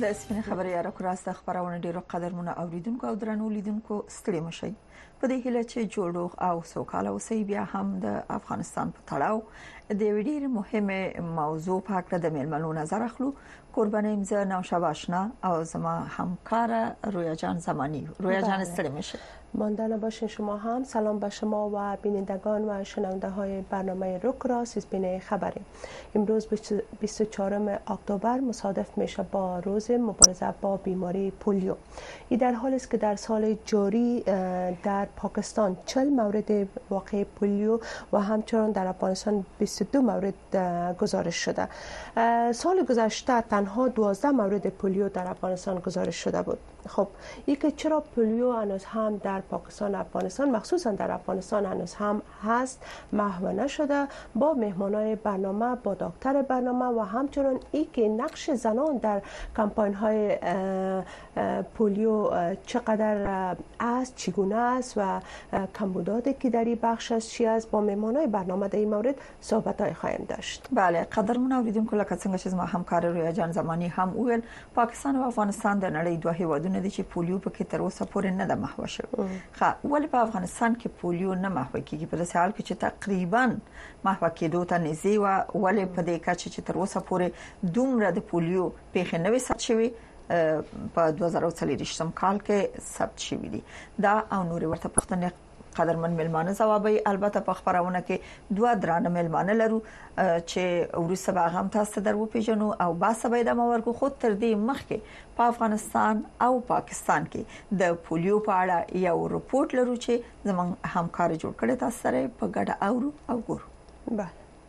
د سپین خبري را کوراسته خبرونه ډیرو قدرمنه اوریدونکو او درنو لیدونکو ستړي مشي په دې هیله چې جوړوغ او سوکاله اوسئ بیا هم د افغانستان په تړاو د ویډیو مهمه موضوع په اړه د میلمنو نظر اخلو قربانیم ز نوشابه آشنا او زما همکار رویا جان زمانی. رویا جان ستړي مشي. ماندانا باشین شما هم. سلام به شما و بینندگان و شنونده های برنامه روکراس سپین خبری. امروز 24 اکتبر مصادف میشه با روز مبارزه با بیماری پولیو. این در حالی است که در سال جاری در پاکستان 40 مورد واقع پولیو و همچنان در افغانستان 22 مورد گزارش شده. سال گذشته تنها 12 مورد پولیو در افغانستان گزارش شده بود. خب اینکه چرا پولیو هنوز هم در پاکستان افغانستان مخصوصا در افغانستان هنوز هم هست محو نشده، با مهمانای برنامه، با دکتر برنامه و همچنان اینکه نقش زنان در کمپاین های پولیو چقدر است، چگونه است و کمبوداتی که در این بخش است چی است، با مهمانای برنامه در این مورد صحبت های خواهیم داشت. بله قدرمن اوریدونکو لکه څنګه چې ما همکار رویا جان زمانی هم ویل پاکستان او افغانستان د نړۍ دوه هیوادونه دي چې پولیو په کې تر اوسه پورې نه ده محو شوی. ولې په افغانستان کې پولیو نه محو کیږي په داسې حال کې چې تقریبا محو کېدو ته نږدې و، ولې په دې کچه چې تر اوسه پورې دومره د پولیو پیښې نه وي ثبت شوی په 2023 کال کې ثبت شوی دي. دا او نور ورته پښتنه قدرمن ملمانه جوابي البته په خبرونه کې دوه درانه ملمانه لرو چې ورسره به هم تاسو درو پیژنو او باسه د مورګو خود تر دې مخکې په افغانستان او پاکستان کې د پولیو په اړه یو رپورت لرو چې زموږ همکار جوړ کړی تاسو سره په ګډه او ګورو. بله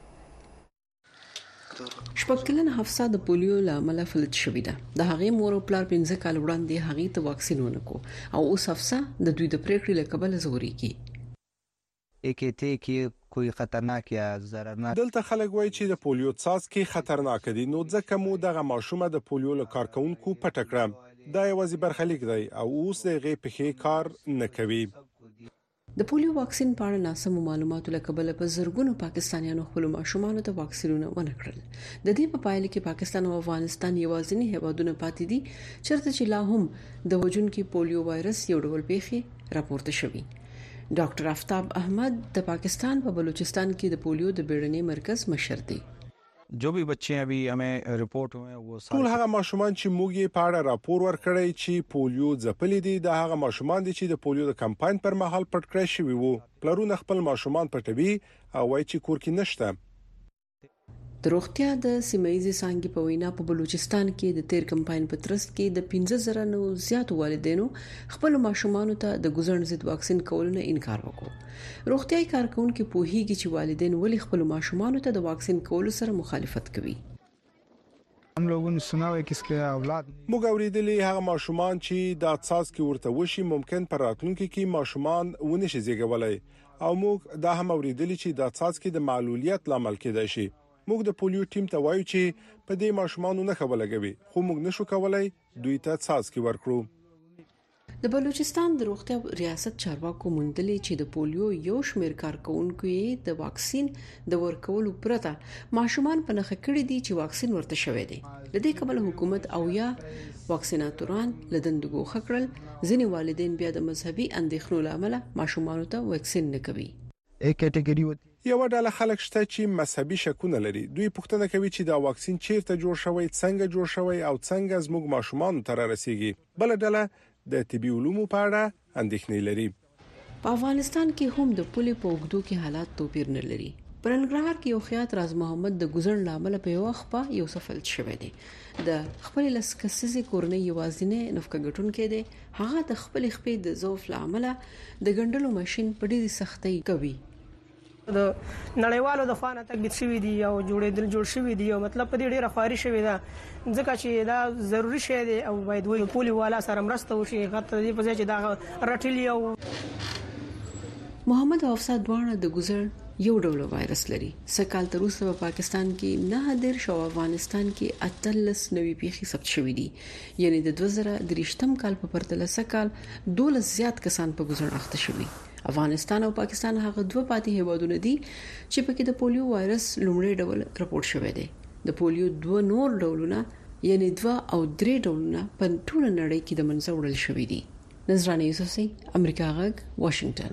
شپږکلنه حفصه د پولیو لامل فلج شوې ده. د هغې مور او پلار 15 کال وړاندې هغې ته واکسین ونکو او اوس حفصه د دوی د پریکړې لکبل زوريږي. اکیته کې کوئی خطرناک یا ضررناک دلته خلک وایي چې د پولیو څاڅکي خطرناک دي، نو ځکه مو دغه ماشومه د پولیو له کارکونکو پټ کړه. دا یوازې برخلیک دی او اوس د غې پخې کار نه کوي. د پولیو واکسین په اړه ناسم معلوماتو لکبل په زرګونو پاکستانیانو خپل ماشومان ته واکسینونه ونکړل. د دې په پایله کې پاکستان او افغانستان یوازینی هیوادونه پاتې دي چیرته چې لا هم د وجونکي پولیو وایرس یو ډول پیښې راپورته شوی. ډاکټر آفتاب احمد د پاکستان په بلوچستان کې د پولیو د بیړني مرکز مشر دی. جو بھی بچے ابھی ہمیں رپورٹ ہوئے وہ ټول هغه ماشومان چې موږ یې په اړه راپور ورکړی چې پولیو ځپلې دي د هغه ماشومان دي چې د پولیو د کمپاین پر مهال پټ کړی شوی وو. پلرونه خپل ماشومان پټوي او وایي چې کور کې نشته. د روغتیا د سیمایي څنګه په وینا په بلوچستان کې د تیر کمپاین په ترڅ کې د 15,000 نو زیات والدینو خپل ماشومان ته د ګوزن ضد واکسین کولو نه انکار وکړ. روغتيایي کارکونکو پوهیږي چې والدین ولې خپل ماشومان ته د واکسین کولو سره مخالفت کوي. هم لوګو نے سنا ہے کہ اس کے اولاد موږ اوریدلې هغه ماشومان چې د څاڅکي ورته وشي ممکن پر راتلونکي کې ماشومان ونشي زیږولای او موږ دا هم اوریدلې چې د څاڅکي د معلولیت لامل کېدای شي. موږ د پولیو ټیم ته وایو چې په دې ماشومانو نه خبرلګوي خو موږ نشو کولای دوی ته څاڅکي ورکړو. د بلوچستان د روغتیا ریاست چارواکو موندلې چې د پولیو یو شمېر کارکونکو یې د واکسین د ورکولو پرته ماشومان په نخښه کړی دي چې واکسین ورته شوی دی. د دې کبل حکومت او یا واکسیناتوران لدند ګوښه کړل. ځینې والدین بیا د مذهبي اندېښنو لامل ماشومان ته واکسین نه کوي. ایک کټګوري یو ډله خلک شته چې مذهبي شکونه لري. دوی پوښتنه کوي چې دا واکسین چیرته جوړ شوی، څنګه جوړ شوی او څنګه زموږ ماشومان ته رسیږي. بل ډله د طبي علومو په اړه اندېښنې لري. په افغانستان کې هم د پولیو په وګړو کې حالات توپیر نه لري. پرنګرهار کې یو خیاط راز محمد د ګزن لامل په وخت په یو سفل شوی دی. د خپل لسکسيزي کورنۍ یوازینه نفقه ګټون کې دی. هغه د خپل خپې د ضعف لامل د ګندلو ماشين په ډېری سختۍ کوي. د نړیوالو د فانه تکبید شوی دی او جوړ شوی دی او مطلب په دې ډیره خواري شوی ده ځکه چې دا ضروری شی دی او باید وي پولیو والا سره مرسته وشي غته دې په ځای چې دا رټلی او محمد حفصه دوانه د ګزر یو ډول وایرس لري. سکهال تر اوسه په پاکستان کې نه در شو افغانستان کې 18 نوي پیښې ثبت شوې دي. یعنی د 2023 کال په پرتله سکهال 12 زیات کسان په ګزر اخته شوي. افغانستان او پاکستان هغه دوه پاتې هیوادونه دي چې پکې د پولیو وایرس لومړی ډول راپورټ شوی دی. د پولیو دوه نور ډولونه یعنی 2 او 3 ډولونه په ټول نړۍ کې د منځ وړل شوې دي. نظرانه یوسفزۍ، امریکا غږ، واشنگټن.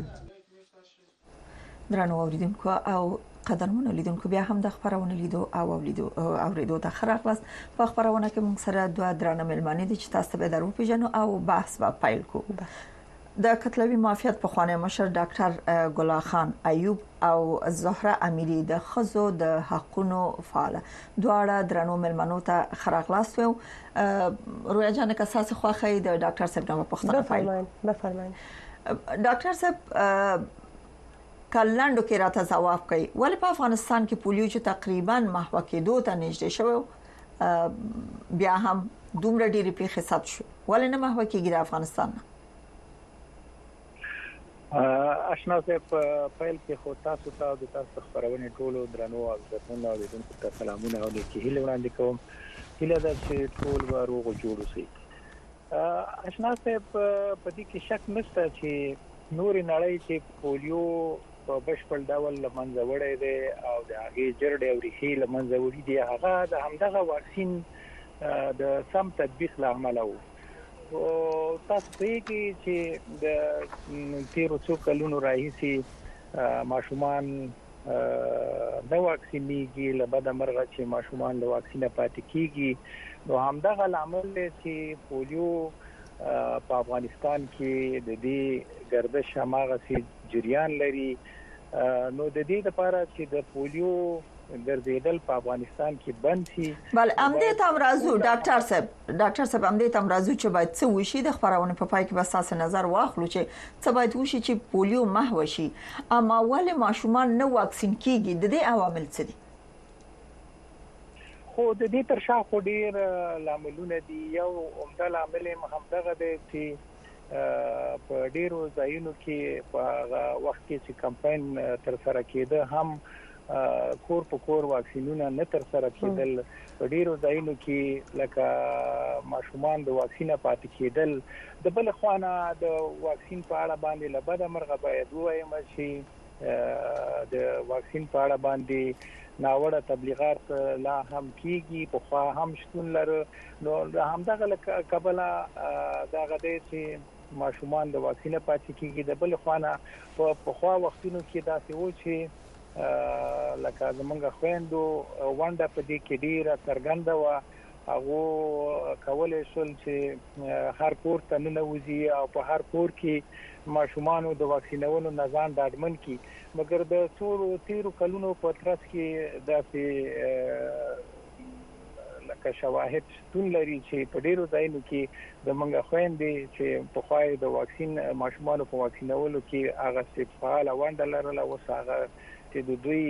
درنو اوریدونکو او قدرمنو لیدونکو، بیا هم د خبرونه لیدو او اوریدو ته خراغلاس. په خبرونه کې موږ سره دوه درنه ملمانې دي چې تاسو به درو پیژنو او بحث به پیل کوو. د کتلوي مافیات په خوانه مشر ډاکټر ګلا خان ایوب او زهره امیری د خزو د حقونو فعال دواړه درنو ملمنو ته خراغلاس و. رویا جان که اساس خوخه د ډاکټر صاحب نو پښتنه بفرمایئ. ډاکټر صاحب کلاندو کې راته جواب کوي ولې په افغانستان کې پولیو چې تقریبا محو کېدو ته نږدې شوی بیا هم دومره ډېری پیښې ثبت شو ولې نه محو کېږي د افغانستان؟ آشنا صاحب فایل کې خو تاسو ته د تاسو خبرونه ټولو درنو او عزتمنو اوریدونکو ته سلامونه او نیکی هیله وړاندې کوم. هیله ده چې ټول روغ جوړ اوسئ. آشنا صاحب په دې کې شک نشته چې نور نړۍ چې پولیو په بشپړ ډول لمنځه وړي دي او د هغه جرړې او ریښې لمنځه وړي دي، هغه د همدغه واکسین د سم تطبیق لامل وو. او تاسو پېږی چې د 13 کلونو راهیسي ماشومان د واکسینېږي لبد مرغه چې ماشومان د واکسینه پاتې کیږي، نو همدغه لامل چې پولیو په افغانستان کې د دې گردش هماغه سي جریان لري. نو د دې لپاره چې د پولیو ګرځیدل په افغانستان کې بند شي. بل امدې تم راځو ډاکټر صاحب امدې تم راځو چې باید څه وشي د خبرونه په پای کې به تاسو نظر واخلو چې څه باید وشي چې پولیو محو شي. اما ولې ماشومان نه واکسین کیږي؟ د دې عوامل څه دي؟ خو د دې تر شا خو ډیر لاملونه دي. یو عمده لامل همدغه دی چې په ډیرو ځایونو کې په وخت کې چې کمپاین تر سره کېده هم کور په کور واکسینونه نه تر سره کېدل. په ډیرو ځایونو کې لکه ماشومان د واکسینه پاتې کېدل. د بل خوانه د واکسین په اړه باندې لبد مرغه باید وایم چې د واکسین په اړه باندې ناوړه تبلیغات لا هم کیږي، په خوا هم شتون لري. نو همدغه قبله دا غدې چې ماشومان د واکسینه پاتې کیږي. د بل خوانه په خوا وختونو کې داسې و چې لکه زمونږ خويندو ونده په دې کې ډیره څرګنده و، هغه کولای شول چې هر کور ته ننوځي او په هر کور کې ماشومان د واکسینولو نظام ډاډمن کی. مګر د 13 کلونو په ترڅ کې داسې لکه شواهد شتون لري چې په ډیرو ځایونو کې د منګه خويندې چې په خوای د واکسین ماشومان په واکسینولو کې هغه فعال ونده لرله، وساغه چې د دوی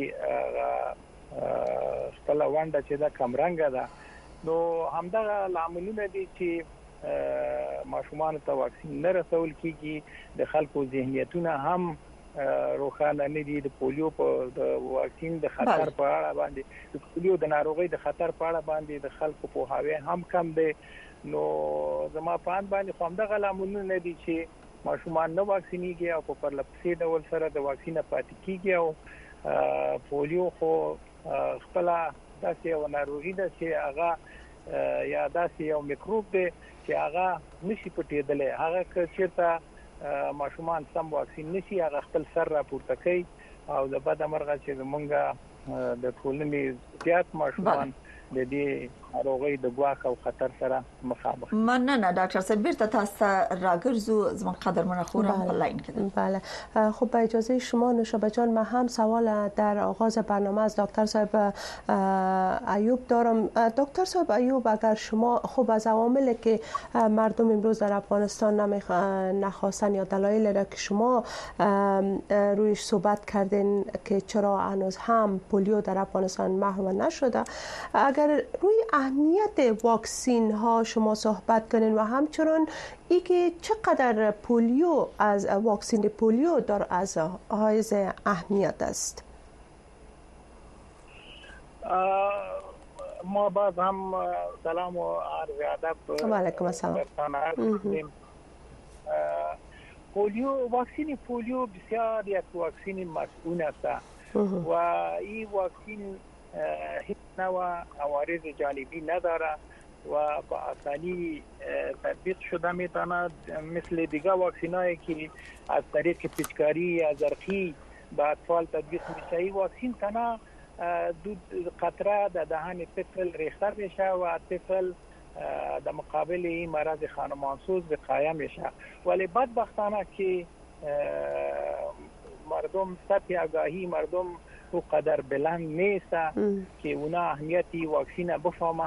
خپل ونده چې دا کمرنګه ده. نو همدغه لاملونه دي چې ماشومان ته واکسین نه رسول کیږي. د خلکو ذهنیتونه هم روخانه نه دي. د پولیو په واکسین د خطر په اړه باندې، د پولیو د ناروغي د خطر په اړه باندې د خلکو په هاوی هم کم دي. نو زما په اند باندې خو همدغه لاملونه دي چې ماشومان نه واکسینېږي او په پرلپسې ډول سره د واکسینه پاتې کیږي. او پولیو خو خپل داسې یو ناروغي ده چې هغه یا داسې یو میکروب دی چې هغه نشي پټېدلی. هغه که چیرته ماشومان سم واکسین نشي، هغه خپل سر راپورته کوي او د بد مرغه چې زمونږه د ټولنې زیات ماشومان د دې ناروغي د ګواښ او خطر سره مخامخ. مننه ډاکټر صاحب. بیرته تاسو راګرځو زموږ قدرمن خورم په لاین کې. بله خب با اجازه شما نوشابه جان، من هم سوال در آغاز برنامه از دکتر صاحب ایوب دارم. دکتر صاحب ایوب، اگر شما خب از عواملی که مردم امروز در افغانستان نخواستن یا دلایلی را که شما رویش صحبت کردین که چرا هنوز هم پولیو در افغانستان محو نشده، اگر روی اهمیت واکسین ها شما صحبت کنین و همچنان ای که چقدر پولیو از واکسین پولیو در از حائز اهمیت است. ما باز هم سلام و عرض ادب. و علیکم السلام. پولیو، واکسین پولیو بسیار یک واکسین مسئول است و این واکسین هیچ نوع عوارض جانبی نداره و با آسانی تطبیق شده میتونه، مثل دیگه واکسینایی که از طریق پیچکاری یا زرقی به اطفال تطبیق میشه. این واکسین تنها دو قطره در دهان طفل ریخته میشه و طفل در مقابل این مرض خانمانسوز وقایه میشه. ولی بدبختانه که مردم سطح آگاهی مردم او قدر بلند نیست که اونا اهمیتی واکسین بفهمه.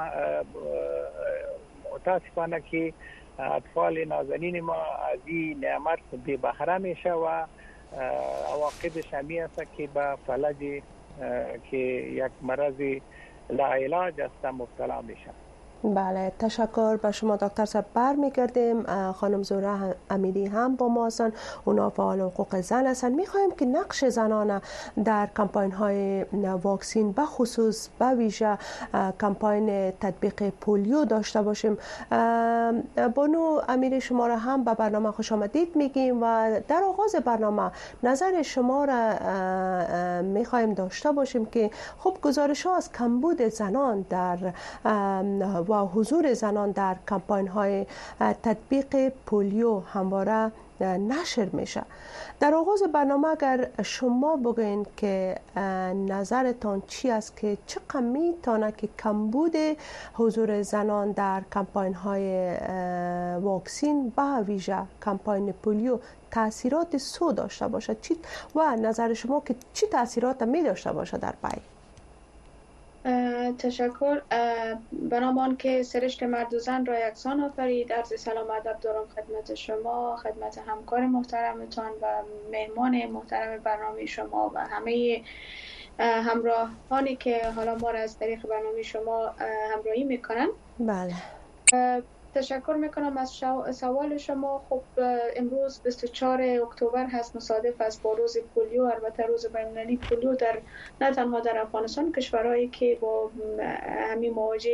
متاسفانه که اطفال نازنین ما از این نعمت بی بهره میشه و عواقبش همی است که به فلج که یک مرض لاعلاج است مبتلا میشه. بله، تشکر به شما دکتر صاحب. برمیگردیم خانم زهره امیری هم با ما هستن، اونا فعال حقوق زن هستن. میخوایم که نقش زنان در کمپاین های واکسین به خصوص به ویژه کمپاین تطبیق پولیو داشته باشیم. بانو امیری شما را هم به برنامه خوش آمدید میگیم و در آغاز برنامه نظر شما را میخوایم داشته باشیم که خب گزارش ها از کمبود زنان در و حضور زنان در کمپاین های تطبیق پولیو همواره نشر میشه. در آغاز برنامه اگر شما بگوین که نظرتان چی است که چقدر میتونه که کمبود حضور زنان در کمپاین های واکسین به ویژه کمپاین پولیو تاثیرات سو داشته باشه و نظر شما که چی تاثیرات می داشته باشه در پی؟ تشکر. بنابراین که سرشت مرد و زن را یکسان آفرید. عرض سلام ادب دارم خدمت شما، خدمت همکار محترمتان و مهمان محترم برنامه شما و همه همراهانی که حالا ما را از طریق برنامه شما همراهی میکنن. بله. تشکر میکنم از سوال شما. خب امروز 24 اکتبر هست، مصادف است با روز پولیو، البته روز بین‌المللی پولیو در نه تنها در افغانستان، کشورهایی که با همین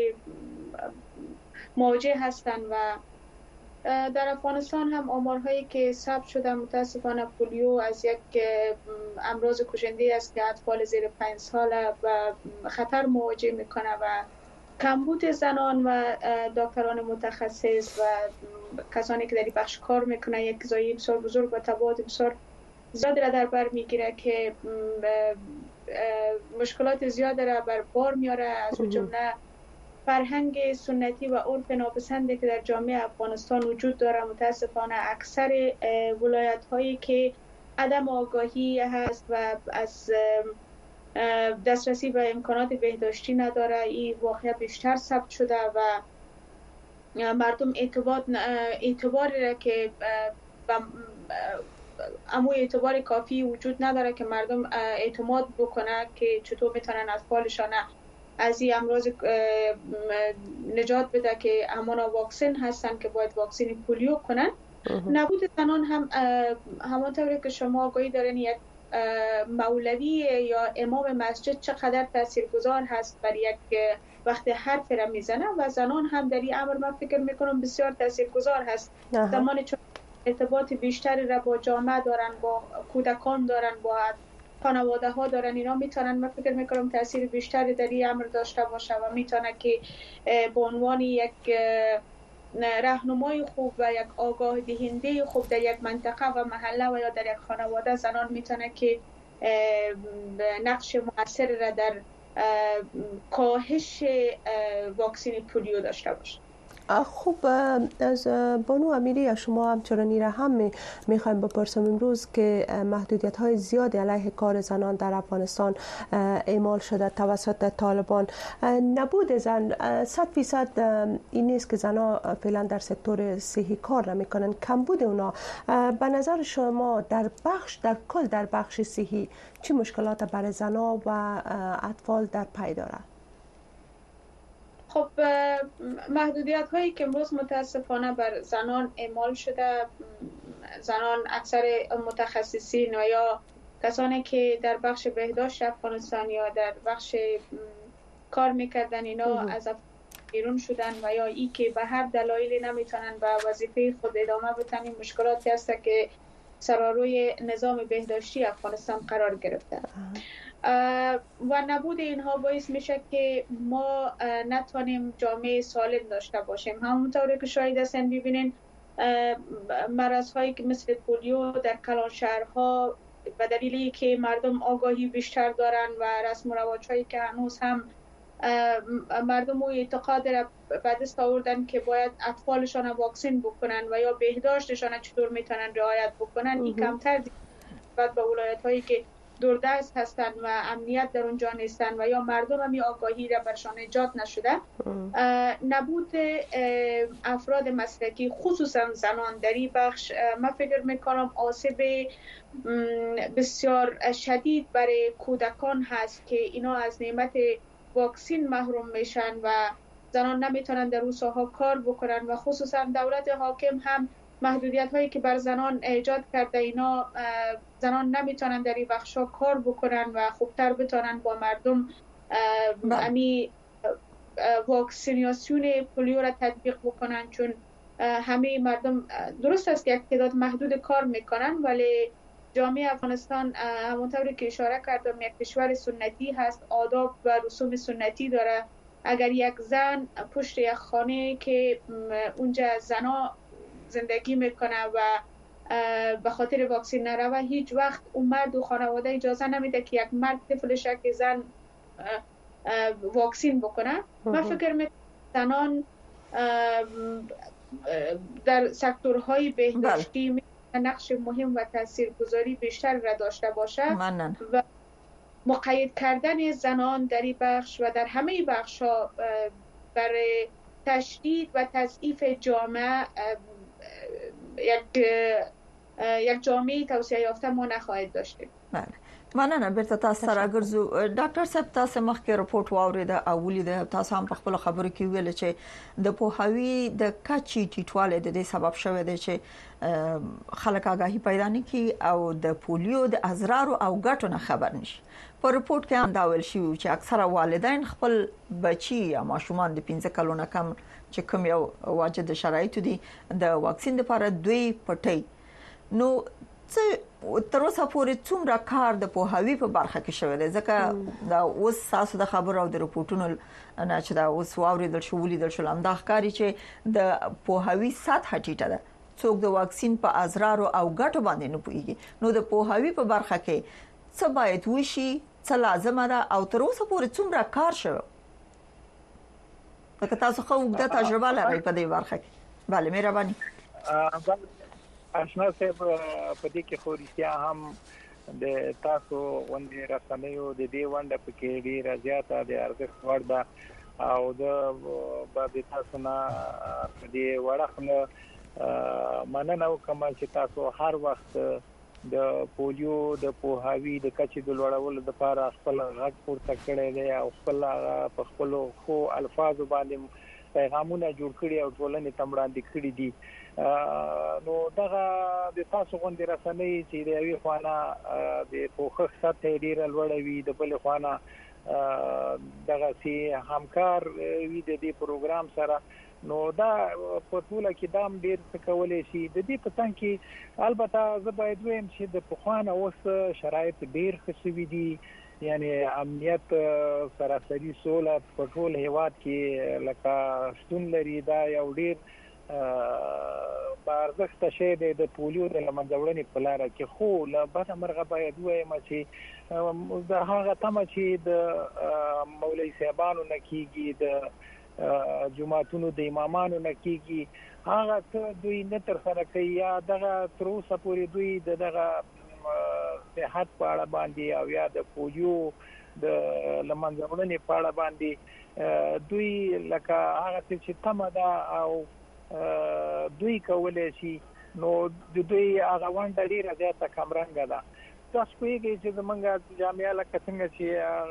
مواجه هستند و در افغانستان هم آمارهایی که ثبت شده متاسفانه پولیو از یک امراض کشنده است که اطفال زیر 5 ساله و خطر مواجه میکنه و کمبود زنان و دکتران متخصص و کسانی که در این بخش کار میکنن یک زایه بسیار بزرگ و تبعات بسیار زیاد را در بر میگیره که مشکلات زیاد را بر بار میاره. از جمله فرهنگ سنتی و عرف ناپسندی که در جامعه افغانستان وجود داره. متاسفانه اکثر ولایت هایی که عدم آگاهی هست و از دسترسی به امکانات بهداشتی نداره، این واقعا بیشتر ثبت شده و مردم اعتباری را که اعتبار کافی وجود نداره که مردم اعتماد بکنه که چطور میتونن اطفالشان از این امراض نجات بده که همانا واکسن هستن که باید واکسن پولیو کنن. نبود زنان هم همانطوری که شما آگاهی دارین یک مولوی یا امام مسجد چقدر تاثیرگذار هست برای یک وقت حرف را میزنه و زنان هم در این امر من فکر میکنم بسیار تاثیرگذار هست. زمانی چون ارتباط بیشتری را با جامعه دارن، با کودکان دارن، با خانواده ها دارن، اینا میتونن من فکر میکنم تاثیر بیشتری در این امر داشته باشه و میتونه که به عنوان یک راهنمای خوب و یک آگاه دهنده خوب در یک منطقه و محله و یا در یک خانواده زنان میتونه که نقش مؤثر را در کاهش واکسن پولیو داشته باشه. خوب، از بانو امیری شما همچنانی را هم میخوایم بپرسم امروز که محدودیت های زیادی علیه کار زنان در افغانستان اعمال شده توسط طالبان. نبود زن 100% این نیست که زنها فعلا در سکتور صحی کار نمیکنن، کمبود اونا به نظر شما در کل در بخش صحی چه مشکلات برای زنها و اطفال در پی داره؟ خب محدودیت هایی که امروز متاسفانه بر زنان اعمال شده، زنان اکثر متخصصین و یا کسانی که در بخش بهداشت افغانستان یا در بخش کار میکردن اینا از بیرون شدن و یا ای که به هر دلایلی نمیتونن به وظیفه خود ادامه بدن. این مشکلاتی هست که سراروی نظام بهداشتی افغانستان قرار گرفته و نبود اینها باعث میشه که ما نتوانیم جامعه سالم داشته باشیم. همونطوری که شاید هستین ببینین مرض‌هایی که مثل پولیو در کلان شهرها به دلیلی که مردم آگاهی بیشتر دارن و رسم و رواج‌هایی که هنوز هم مردم اعتقاد را به دست آوردن که باید اطفالشان واکسن بکنن و یا بهداشتشان چطور میتونن رعایت بکنن، این کمتر نسبت به ولایت‌هایی که دوردست هستند و امنیت در اونجا نیستند و یا مردم همی آگاهی را برشان ایجاد نشده. نبود افراد مسلکی خصوصا زنان در این بخش من فکر میکنم آسیب بسیار شدید برای کودکان هست که اینا از نعمت واکسین محروم میشن و زنان نمیتونن در اون ساحه کار بکنن و خصوصا دولت حاکم هم محدودیت هایی که بر زنان ایجاد کرده اینا زنان نمیتونن در این بخشا کار بکنن و خوبتر بتونن با مردم امی واکسیناسیون پولیو را تطبیق بکنن، چون همه مردم درست است که یک تعداد محدود کار میکنن ولی جامعه افغانستان همونطوری که اشاره کردم یک کشور سنتی هست، آداب و رسوم سنتی داره. اگر یک زن پشت یک خانه که اونجا زنا زندگی میکنه و به خاطر واکسین نروه، هیچ وقت اون مرد و خانواده اجازه نمیده که یک مرد طفلش که زن واکسین بکنه. من فکر میکنم زنان در سکتورهای بهداشتی نقش مهم و تاثیرگذاری بیشتر را داشته باشه و مقید کردن زنان در این بخش و در همه بخش‌ها برای تشدید و تضعیف جامعه یک جامعه توسعه یافته ما نخواهید داشتیم. مننه. بیرته تاسو سره ګرځو. ډاکټر صاحب تاسو مخکې رپورت واوریده او ولید تاسو هم په خپل خبرو کې ویل چې د پوهاوی د کچې ټیټواله د دې سبب شوی دی چې خلک آگاهي پیدا نه کړي او د پولیو د اضرار او ګټو نه خبر نشي. په رپورت کې هم دا ویل شوی چې اکثره والدین خپل بچي یا ماشومان د 15 کلونو کم چې کوم یو واجد شرایط دي د واکسین لپاره دوی پټي. نو تر اوسه پورې څومره کار د پوهاوی په برخه کې شوی دی؟ ځکه دا اوس تاسو د خبرو او د رپورټونو نه چې دا اوس واوریدل شو ولیدل شو همدا ښکاري چې د پوهاوی سطح ټیټه ده. څوک د واکسین په اضرار او ګټو باندې نه پوهیږي. نو د پوهاوی په برخه کې څه باید وشي، څه لازم ده او تر اوسه پورې څومره کار شوی؟ ځکه تاسو خو د تجربه لرئ په دې برخه کې. bale مهرباني. آشنا صاحب په دې کې خو رښتیا هم د تاسو ونې رسنیو د دې ونده په کې ډیره زیاته د ارزښت وړ ده او د بعد تاسو نه په دې وړاندې مننه وکم چې تاسو هر وخت د پولیو د پوهاوی د کچې د لوړولو لپاره خپل غږ پورته کړی دی او خپل په خپل خو الفاظ باندې پیغامونه جوړ کړي او ټولنې ته وړاندې کړي دي. نو دغه د تاسو غونډې رسنۍ چې د یوې خوانه د پوښښ سطح ډیره لوړه وي، د بل خوانه دغه سي همکار وي د دې پروګرام سره، نو دا په ټوله کې دام ډیر څه کولای شي. د دې په څنګ کې البته زه باید وایم چې د پخوانه اوس شرایط ډیر ښه شوي دي، یعنی امنیت سراسري سوله په ټول هیواد کې لکه شتون لري. دا یو ډیر بارزښت شی دی د پولیو د لمنځوړنې په لار کې. خو له بده مرغه باید وایم چې دا هغه تمه چې د مولوي صاحبانو نه کیږي، د جماعتونو د امامانو نه کیږي، هغه څه دوی نه تر سره کوي یا دغه تر اوسه پورې دوی دغه صحت په اړه باندې او یا د پولیو د لمنځوړنې په اړه باندې دوی لکه هغه چې تمه ده او دوی کولای شي، نو د دوی هغه ونده ډیره زیاته کمرنګه ده. تاسو کوئ چې زمونږ جامعه لکه څنګه چې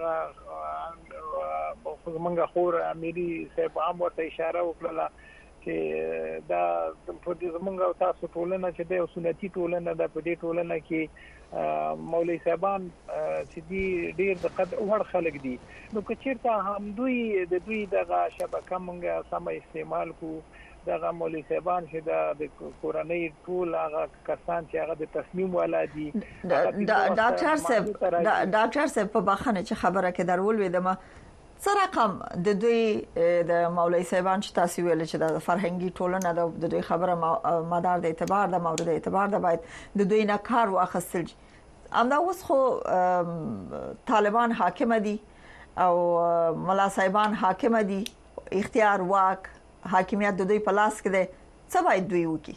زمونږ خور اميري صاحب هم ورته اشاره وکړه چې دا په دې زمونږ تاسو ټولنه چې د سنتي ټولنه د په دې ټولنه کې مولوي صاحبان چې دي ډیر د قد وړ خلک دي، نو که چیرته هم دوی د دوی دغه شبکه مونږه سم استعمال کو دغه مولوی صاحبان چې د کورنۍ ټول هغه کسان چې هغه د تصمیم ولادي ډاکټر صاحب په بخښنه چې خبره کې درول وېدم څه رقم د دوی د مولوی صاحبان چې تاسو ویل چې د فرهنګي ټولنه د دوی خبره مدار د اعتبار د مورد اعتبار د باید د دوی نه کار واخیستل امدا اوس خو طالبان حاکم دي او ملا صاحبان حاکم دي اختیار واک حاکمیت د دوی په لاس کې ده څه باید دوی وکړي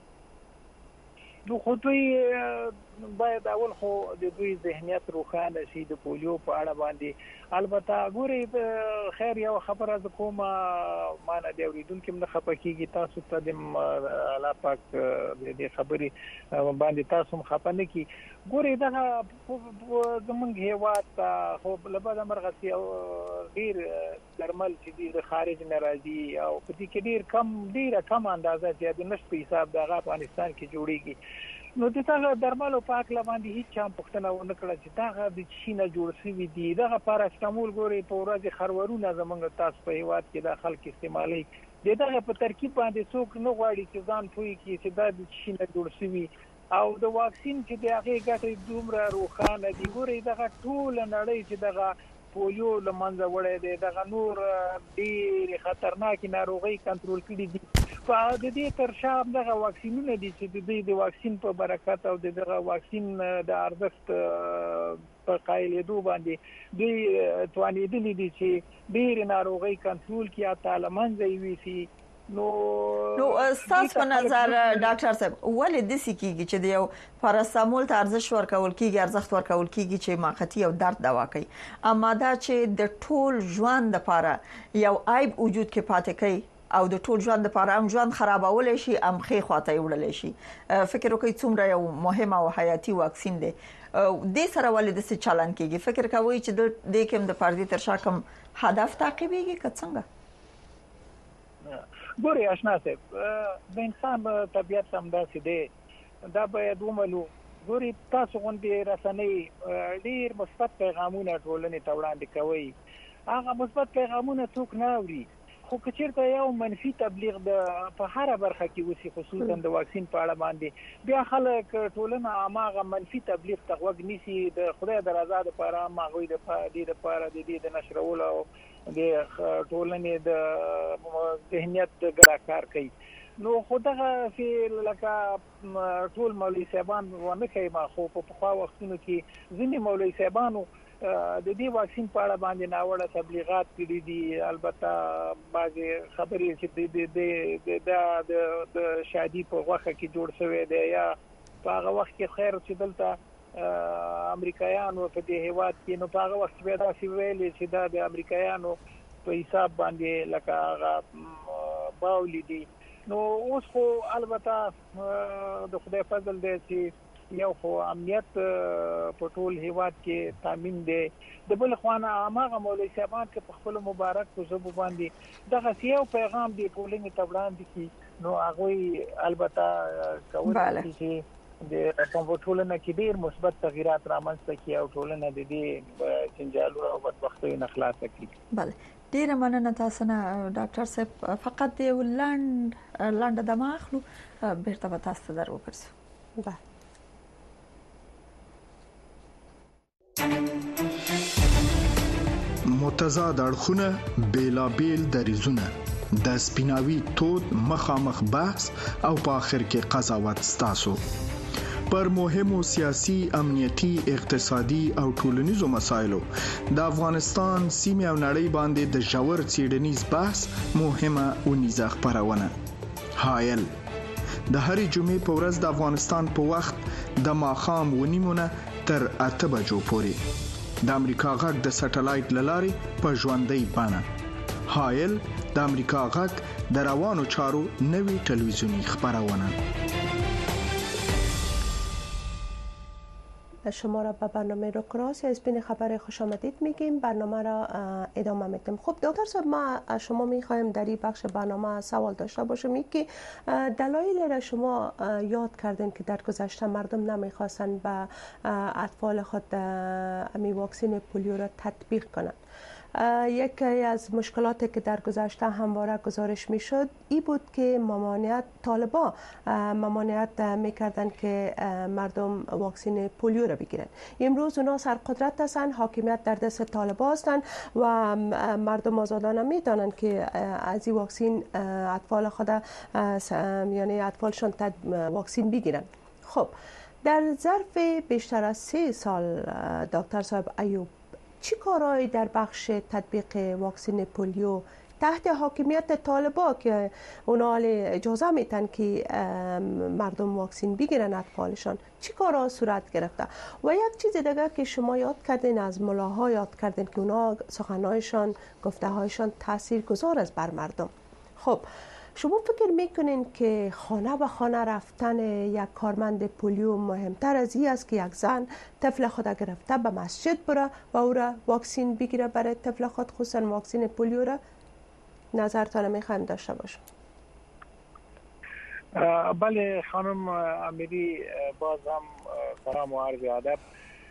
نو خو دوی باید اول خو د دوی ذهنیت روښانه شي د پولیو په اړه باندې البته ګوري خیر یو خبره ز کومه معنی دی اوریدونکو نه خپکیږي تاسو ته د الله پاک د خبري باندې تاسو خپنه کی ګوري دا زمونږ هیواد خو لبا د مرغسي او ډیر درمل چې د خارج ناراضي او په دې کې ډیر کم اندازه چې د نش په حساب د افغانستان کې جوړیږي نو دغه درملو پاک لباندې هیڅ چا پښتنه ونه کړه چې دغه د چینه جوړ شوی دی دغه پاراستامول ګوري په ورځ خرورونه زمونږ تاسو په هیواد کې د خلک استعمالي دغه په ترکیب باندې څوک نه غواړي چې ځان پوي کې چې دا د چینه جوړ شوی او د واکسین چې دغه ګټه دومره روښانه دی ګوري دغه ټول نړۍ چې دغه پولیو لمنځه وړي دی دغه نور ډیر خطرناک ناروغي کنټرول کړي دي په دې تر شا دغه واکسینونه دي چې د واکسین په برکت او دغه واکسین د ارزښت په قایلېدو باندې دوی توانېدلي دي چې ډیر ناروغي کنټرول کړي او تعالی منځه وي نو استاد په نظر ډاکټر صاحب ولې د سکیږي چې د یو پاراستامول ته ارزښ ورکول کیږي ارزښت ورکول کیږي چې ماقتی او درد دوا کوي اما دا چې د ټول ژوند لپاره یو عیب وجود کې پاتې کوي او د ټول ژوند لپاره هم ژوند خرابول شي امخې خواته وړل شي فکر وکړئ څومره یو مهمه او حیاتي واکسین دی د سره ولې د څه چلن کیږي فکر کوي چې د کوم د پردي تر شا کوم هدف تعقیبېږي که څنګه ګوري آشنا صاحب د انسان طبيعت هم داسې دی دا باید ومنو ګوري تاسو غونډې رسنۍ ډیر مثبت پیغامونه ټولنې ته وړاندې کوي هغه مثبت پیغامونه څوک نه اوري خو کچیرته یو منفي تبلیغ په هر برخه کې وسی خصوصا د واکسین په اړه باندې بیا خلک ټولنه عامه منفي تبلیغ ته وګ نیسي د خدای د رضا لپاره ماغوي د نشرولو د ټولنې د ذهنیت ګراکار کوي نو خدغه چې لکه ټول مولوی صاحبان ونه کوي ما خو په خوا وختونو کې ځینې مولوی صاحبانو د دې واکسین په اړه باندې ناوړه تبلیغات کړي دي البته بعضي خبرې چې د شادي په وخت کې جوړ شوی دی یا په هغه وخت کې خیر چې دلته امریکایانو په دې هیواد کې نو په هغه وخت به دا سی ویلې چې دا د امریکایانو په حساب باندې لکه باولې دي نو اوس خو البته د خدای فضل دی چې یو خو امنیت په ټول هیواد کې تامین دی د بل خوانه هغه مولوی صاحبان چې په خپل مبارک په زبو باندې دغه یو پیغام دی ټولنې ته وړاندې کی نو هغه البته کوي چې د ټولنه کې ډیر مثبت تغیرات رامنځته کی او ټولنه د دې جنجالو او بدبختۍ نه خلاص کړي bale ډیر مننه تاسو نه ډاکټر صاحب فقط د لاند دماغلو بیرته تاسو ته درو پرسو بله متضاد اړخونه بیلابیل دریزونه د سپیناوي تود مخامخ بحث او په اخر کې قضاوت ستاسو پر مهمو سیاسي امنیتي اقتصادي او ټولنیزو مسایلو د افغانستان سیمه او نړۍ باندې د ژور څېړنیز بحث مهمه ونیزه خبرونه حایل د هرې جمعې په ورځ د افغانستان په وخت د ماخام ونیمونه تر 8 بجو پورې د امریکا غږ د سټلایټ للارې په ژوندۍ بانه حایل د امریکا غږ د روانو چارو نوي ټلویزیونی خبرونه شما را به برنامه روکراس از بین خبر خوش آمدید میگیم برنامه را ادامه میدیم. خب دکتر صاحب ما شما میخوایم در این بخش برنامه سوال داشته باشیم که دلایل را شما یاد کردین که در گذشته مردم نمیخواستن به اطفال خود امی واکسین پولیو را تطبیق کنند. یکی از مشکلاتی که در گذشته همواره گزارش میشد این بود که طالبان ممانعت میکردن که مردم واکسن پولیو را بگیرن. امروز اونا سرقدرت هستند، حاکمیت در دست طالبان هستند و مردم آزادانه میدانند که از این واکسن اطفال خود یعنی اطفالشان واکسن بگیرن. خب در ظرف بیشتر از 3 سال دکتر صاحب ایوب چی کارهایی در بخش تطبیق واکسن پولیو تحت حاکمیت طالبان که اونا اجازه میتن که مردم واکسن بگیرن اطفالشان چی کارها صورت گرفته؟ و یک چیز دیگه که شما یاد کردین، از ملاها یاد کردین که اونا سخنهایشان گفته هایشان تأثیر گذار است بر مردم. خب شما فکر میکنین که خانه به خانه رفتن یک کارمند پولیو مهمتر از این است که یک زن طفل خود گرفته به مسجد بره و او را واکسن بگیره برای طفل خود، خصوصا واکسن پولیو را؟ نظرتان میخوایم داشته باشم. بله خانم امیری، باز هم سلام و عرض ادب.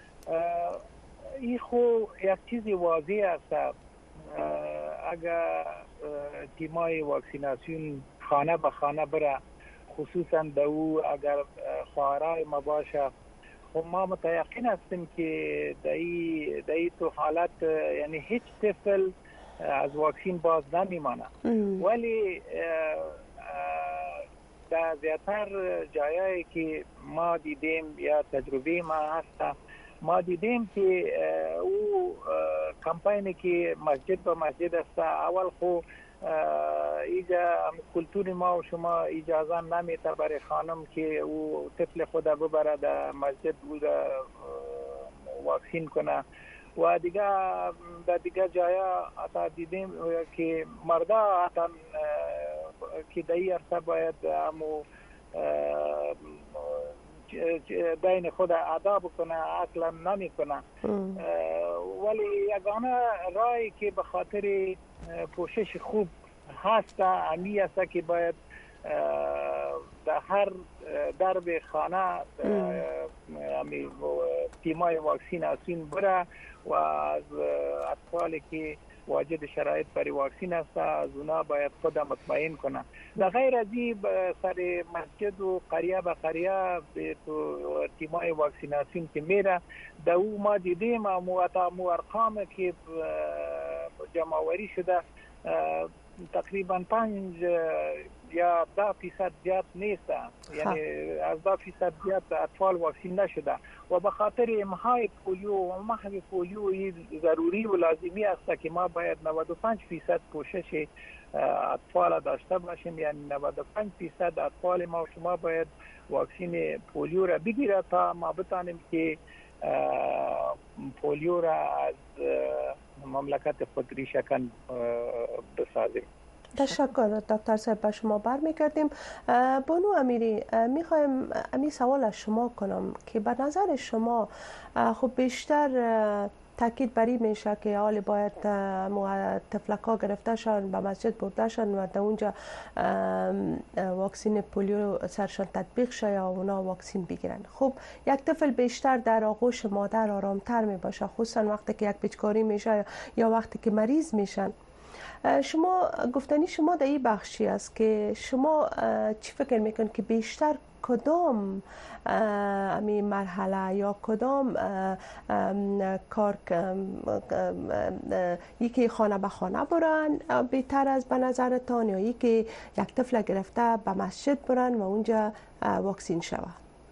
این خو یک چیزی واضح است، اگر تیمای واکسیناسیون خانه به خانه بره، خصوصا دو اگر خواهرای ما باشه، خب ما متیقن هستیم که در این تو حالت یعنی هیچ طفل از واکسین باز نمیمانه. ولی در زیادتر جایایی که ما دیدیم یا تجربه ما هست، ما دیدیم که او کمپینی که مسجد به مسجد است، اول خو ایجا کلتور ما و شما اجازه نمیده برای خانم که او طفل خود ببره در مسجد او واکسین کنه. و دیگه در دیگه جایا حتی دیدیم که مردا حتی که در این عرصه باید همو دین خود ادا بکنه اصلا نمی کنه. ولی یگانه رای که به خاطر پوشش خوب هست امی است که باید در هر درب خانه تیمای واکسیناسیون بره و از اطفالی که واجد شرایط برای واکسین است از اونا باید خود مطمئن کنه. در غیر از این سر مسجد و قریه به قریه به تیمای واکسیناسیون که میره، در او ما دیدیم مو ارقام که جمع‌آوری شده تقریبا 5 یا 10% زیاد نیست، یعنی از 10% زیاد اطفال واکسین نشده و به خاطر امهای پولیو و محو پولیو ضروری و لازمی است که ما باید 95% پوشش اطفال داشته باشیم، یعنی 95% اطفال ما و شما باید واکسین پولیو را بگیره تا ما بتانیم که پولیو را از مملکت خود ریشه‌کن بسازیم. تشکر دکتر صاحب، به شما برمیگردیم. بانو امیری، میخوایم امی سوال از شما کنم که به نظر شما خب بیشتر تاکید بری میشه که حال باید طفلکا گرفته شن به مسجد برده شن و در اونجا واکسین پولیو سرشان تطبیق شه یا اونا واکسین بگیرن. خب یک طفل بیشتر در آغوش مادر آرامتر می باشه، خصوصا وقتی که یک پیچکاری میشه یا وقتی که مریض میشن. شما گفتنی شما در این بخشی است که شما چی فکر میکنید که بیشتر کدام امی مرحله یا کدام کار یکی خانه به خانه برن بهتر از به نظرتان، یا یکی یک طفل گرفته به مسجد برن و اونجا واکسین شود؟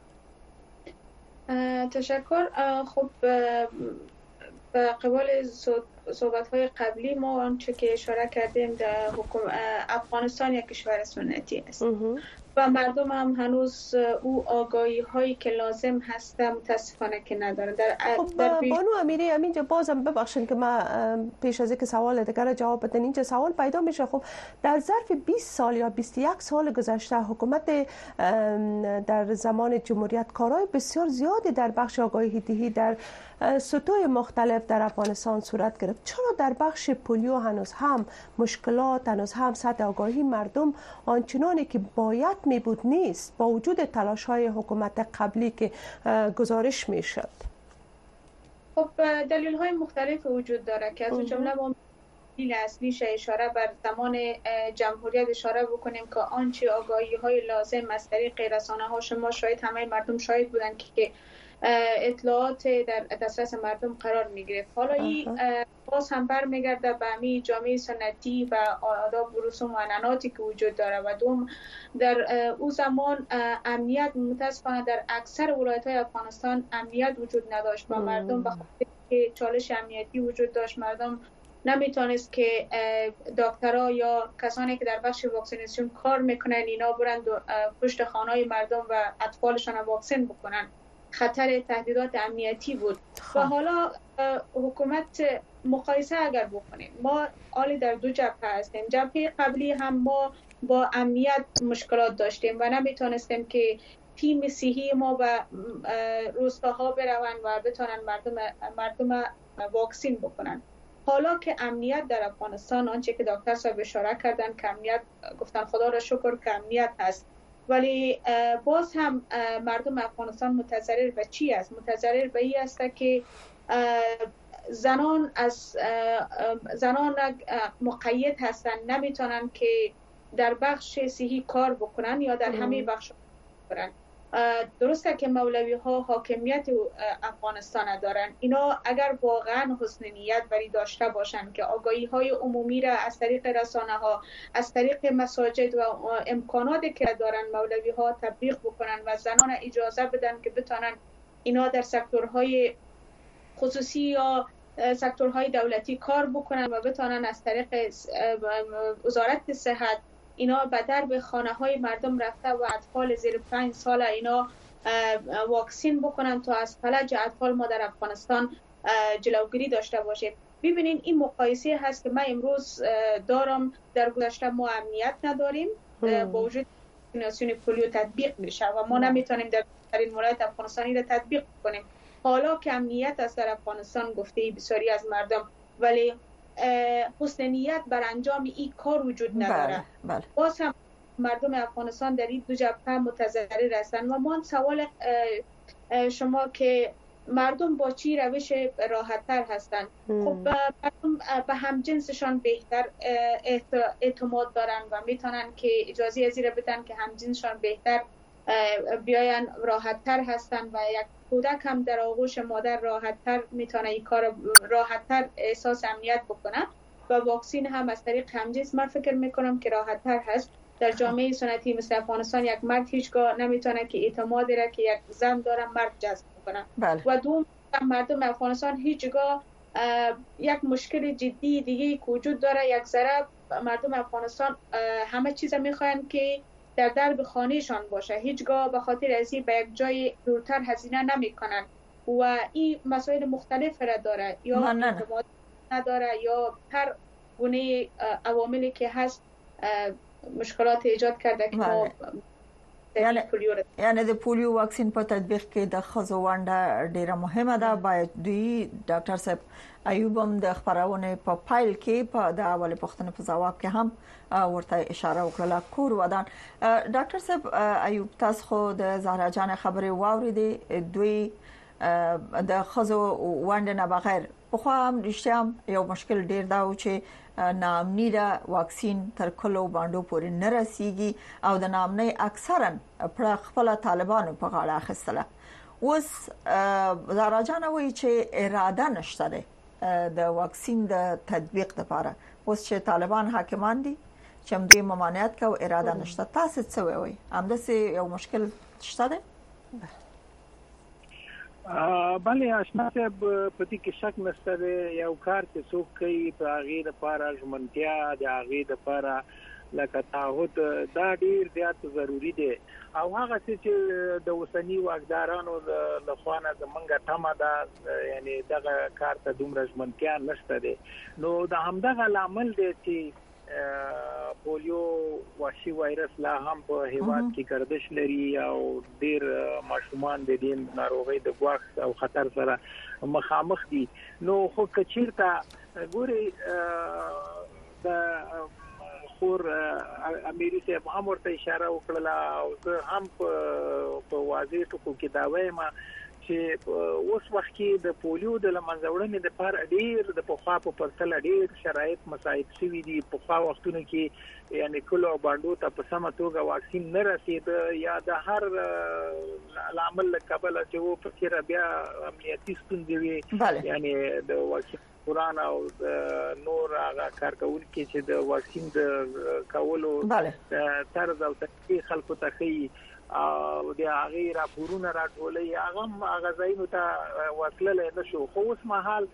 تشکر. خب به قبال صحبت‌های قبلی ما آنچه که اشاره کردیم در افغانستان یک کشور سنتی است و مردم هم هنوز او آگاهی هایی که لازم هست متاسفانه که نداره. بانو امیری، همینجا بازم ببخشید که ما پیش از اینکه سوال دیگر جواب بدن اینجا سوال پیدا میشه. خب در ظرف 20 سال یا 21 سال گذشته حکومت در زمان جمهوریت کارهای بسیار زیادی در بخش آگاهی دهی در سطوح مختلف در افغانستان صورت گرفت. چرا در بخش پولیو هنوز هم مشکلات، هنوز هم سطح آگاهی مردم آنچنانی که باید می بود نیست، با وجود تلاش های حکومت قبلی که گزارش می شد؟ خب دلیل‌های مختلف وجود داره که از جمله ما دلیل اصلیش اشاره بر زمان جمهوریت اشاره بکنیم که آنچه آگاهی‌های لازم از طریق رسانه‌ها، شما شاید همه مردم شاهد بودن که اطلاعات در دسترس مردم قرار می‌گرفت. حالا این باز هم برمیگرده به همین جامعه سنتی و آداب و رسوم و عنعناتی که وجود داره و دوم در او زمان امنیت متاسفانه در اکثر ولایت‌های افغانستان امنیت وجود نداشت و مردم به خاطر که چالش امنیتی وجود داشت مردم نمیتونست که دکترها یا کسانی که در بخش واکسیناسیون کار میکنن اینا برند پشت خانه‌های مردم و اطفالشان واکسن بکنن. خطر تهدیدات امنیتی بود و حالا حکومت مقایسه اگر بکنیم ما حالی در دو جبهه هستیم. جبهه قبلی هم ما با امنیت مشکلات داشتیم و نمیتونستیم که تیم صحی ما به روستاها بروند و بتونن مردم واکسین بکنن. حالا که امنیت در افغانستان آنچه که دکتر صاحب اشاره کردن که امنیت گفتن خدا را شکر که امنیت هست، ولی باز هم مردم افغانستان متضرر به چی است؟ متضرر به این است که زنان مقید هستند، نمیتونن که در بخش صحی کار بکنن یا در همه بخش بکنن. درسته که مولوی ها حاکمیت افغانستان دارن، اینا اگر واقعا حسن نیت بری داشته باشن که آگاهی های عمومی را از طریق رسانه ها، از طریق مساجد و امکاناتی که دارن مولوی ها تبلیغ بکنن و زنان اجازه بدن که بتونن اینا در سکتورهای خصوصی یا سکتورهای دولتی کار بکنن و بتونن از طریق وزارت صحت اینا به درب خانه های مردم رفته و اطفال زیر 5 سال اینا واکسین بکنن تا از فلج اطفال ما در افغانستان جلوگیری داشته باشه. ببینین این مقایسه هست که من امروز دارم. در گذشته ما امنیت نداریم با وجود واکسیناسیون پولیو تطبیق میشه و ما نمیتونیم در این ولایت افغانستانی را تطبیق کنیم. حالا که امنیت است در افغانستان گفته بسیاری از مردم، ولی حسن نیت بر انجام این کار وجود نداره. بله. باز هم مردم افغانستان در این دو جبهه متضرر هستند و من سوال شما که مردم با چی روش راحت تر هستند؟ خب مردم به همجنسشان بیشتر اعتماد دارن و میتونن که اجازه از این بدن که همجنسشان بیشتر بیاین، راحت تر هستن و یک کودک هم در آغوش مادر راحت تر میتونه این کار راحت تر احساس امنیت بکنه و واکسین هم از طریق همجنس من فکر میکنم که راحت تر هست. در جامعه سنتی مثل افغانستان یک مرد هیچگاه نمیتونه که اعتماد را که یک زن داره مرد جذب بکنه. و دوم مردم افغانستان هیچگاه یک مشکل جدی دیگه که وجود داره، یک ذره مردم افغانستان همه چیز میخواین که در درب خانهشان باشه، هیچگاه به خاطر از این به یک جای دورتر هزینه نمیکنن و این مسائل مختلف را داره، یا اعتماد نداره یا هر گونه عواملی که هست مشکلات ایجاد کرده که ما یعنی د پولیو واکسین په تطبیق کې د ښځو ونډه ډیره مهمه ده. باید دوی ډاکټر صاحب ایوب هم د خبرونه په پایل کې په د اول پوښتنې په جواب کې هم ورته اشاره وکړه کور ودان. ډاکټر صاحب ایوب تاسو خو د زهرا جان خبرې واوریدې، دوی د ښځو ونډه نه بغیر په خو هم رښتیا یو مشکل ډیر دا و چې نامنی دا واکسین تر کلو باندې پورې نه رسیږي او د نامنی اکثرا پر خپل طالبانو په غاړه اخیستله. اوس زهرا جان وایي چې اراده نشته ده د واکسین د تطبیق لپاره. اوس چې طالبان حاکمان دي چې دوی ممانعت کوي، اراده نشته. تاسو څه وایي؟ همداسې یو مشکل شته ده؟ بله آشنا صاحب په دې کې شک نشته. یو کار چې څوک کوي په هغه لپاره ژمنتیا د هغه لپاره لکه تعهد دا ډیر زیات ضروری دی او هغه چې د وسنی واکدارانو له خوانه زمونږه تمه ده، یعنی دغه کار ته دومره ژمنتیا نشته دی. نو د همدغه لامل دی چې پولیو وحشي وایرس لا هم په هیواد کې گردش لري او ډیر ماشومان د دې ناروغي د ګواښ او خطر سره مخامخ دي. نو خو کچیرته ګوري د خور اميري صاحب هم ورته اشاره وکړه او زه هم په واضح ټکو کې دا وایم چې اوس وخت کې د پولیو د لمنځوړنې د پر ډیر د پخوا په پرتل ډیر شرایط مساعد شوي دي. پخوا وختونو کې یعنی کلو باندې ته په سمه توګه واکسین نه رسید یا د هر عامل قبل چې و فکر بیا امنیتي ستونزې وي یعنی د واکسین قران او نور هغه کارکونکو چې د واکسین د کولو طرز او تطبیق خلکو ته کوي او د هغه راپورونه راټولې هغه ځایونو ته وکړل نشو. خو اوس مهال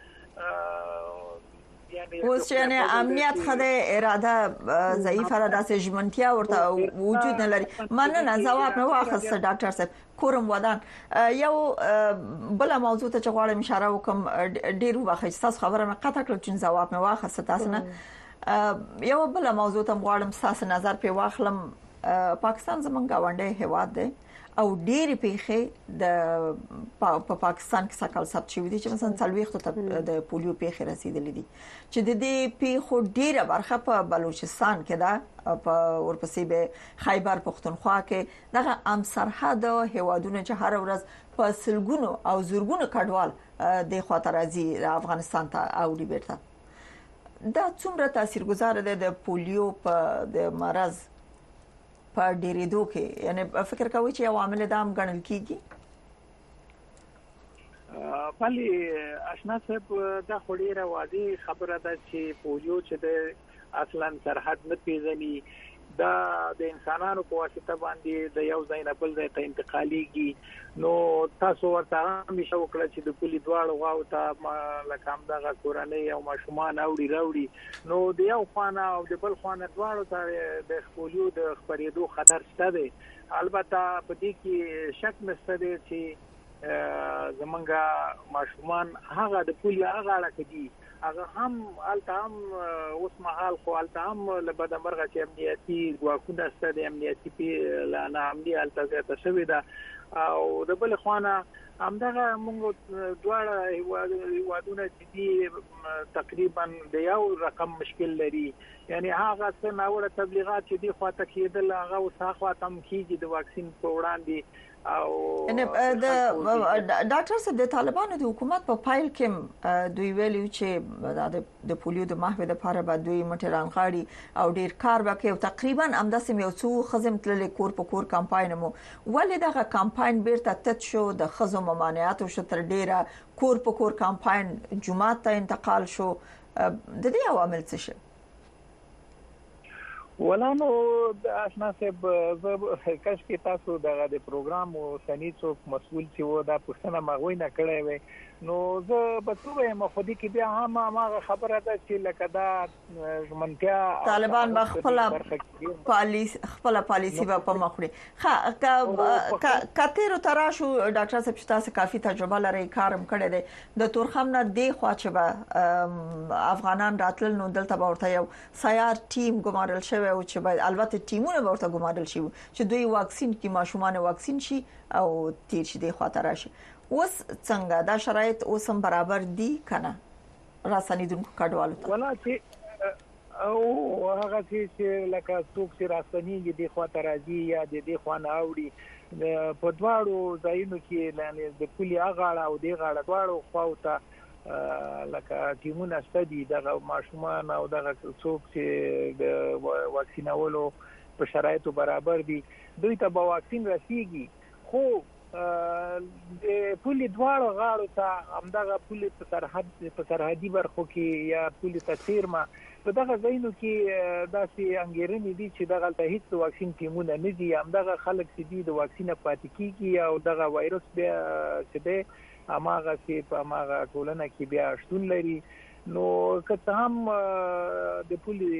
یعنی امنیت خده اراده ضعیفه را داسې ژمنتیا ورته وجود نه لري. مننه جواب نه واخیسته ډاکټر صاحب. کورم ودان یو بل موضوع ته غواړم اشاره وکم ډیر وخت تاسو خبره مې قطع کړل چې جواب مې واخیسته تاسو نه. یو بل موضوع ته غواړم تاسو نظر په واخلم. پاکستان زمونږ غونډه هیواد دی او ډېری پیښې د پاکستان کې سکهال ثبت شوې دي چې مثلا څلويخت ته د پولیو پیښې رسیدلې دي چې د دې پیښو ډېره برخه په بلوچستان کې ده، په ورپسې به خیبر پختونخوا کې دغه ام سرحد هیوادونه چې هر ورځ په سلګونو او زورګونو کډوال د خاطر راځي افغانستان ته او دی بیرته. دا څومره تاثیرګذار ده د پولیو په د مرض په ډیریدو کې؟ یعنی فکر کوي چې عوامل دام غنل کیږي؟ پالي آشنا صاحب دا خوري راوادي خبره ده چې پولیو چې د اصلا سرحد نه پیژني، دا د انسانانو په واسطه باندې د یو ځای نه بل ځای ته انتقاليږي. نو تاسو ورته همیشه وکړه چې د پولی دواړو غاو ته لکه دغه کورنۍ او ماشومان اوړي نو د یو خوانه او د بل خوانه دواړو ته د پولیو د خبرېدو خطر شته دی. البته په دې کې شک نشته دی چې زمونږ ماشومان هغه د پولی هغه اړه دي، هغه هم التام اوس مهال خو التام لبد مرغه چې امنیتي ګواښونه ستاسو د امنیتي په لانه عملي التزامات شوی دا او د بل خوانه همدغه موږ دواړه هیوادونه چې تقریبا د یو رقم مشکل لري. یعنی هغه څه ناوړه تبلیغات چې دی خواته کېدل هغه اوس هغه تم کیږي د واکسین په وړاندې. او د ډاکټر صاحب د طالبانو د حکومت په فایل کې دوی ویلي چې د پولیو د محو د لپاره به دوی مټران غاړي او ډیر کار وکړي او تقریبا همداسې یو څو خزم تل کور په کور کمپاین مو ولې دغه کمپاین بیرته تت شو د خزو ممانعات او شتر ډیره کور په کور کمپاین جمعه ته انتقال شو. د دې عوامل څه شي؟ ولانو آشنا صاحب کاش کې تاسو دغه د پروګرام او سنیڅو مسؤل چې و دا پښتنه مغوي نه کړی وي نو زه به څه مخدي کې بیا هم هغه خبره ده چې لکه دا ژمنتیا طالبان خپل پالیسی په مخړي. ها کاتیرو تراشو ډاکټر صاحب تاسو کافي تجربه لري کارم کړی دی د تورخم نه دی خو چې افغانان راتل نو دلته ورته یو سیار ټیم ګمارل شوی او چې باید البته ټیمونه ورته ګمارل شي چې دوی واکسین کې ماشومان واکسین شي او تیر شي د خاطر راشي. اوس څنګه دا شرایط اوس هم برابر دي کنه راسنیدونکو کډوالو ته؟ ولا چې او هغه چې لکه څوک چې راسنیږي د خاطر راځي یا د دې خوانه اوړي په دواړو ځایونو کې د پولی اغاړه او د غاړه دواړو خواوته لکه ټیمونه ستدي دغه ماشومان او دغه څوک چې د واکسینولو په شرایطو برابر دي دوی ته به واکسین رسیږي. خو د پولی دواړو غاړو ته همدغه پولی په سرحدي برخو کې یا پولی تسیرما په دغه ځایونو کې داسې انګیرنې دي چې دغه ته هیڅ واکسین ټیمونه نه دي، همدغه خلک چې د واکسین پاتې کیږي او دغه وایروس بیا چې د اماغه چې په اماغه ټولنه کې بیا شتون لري. نو که هم د پولی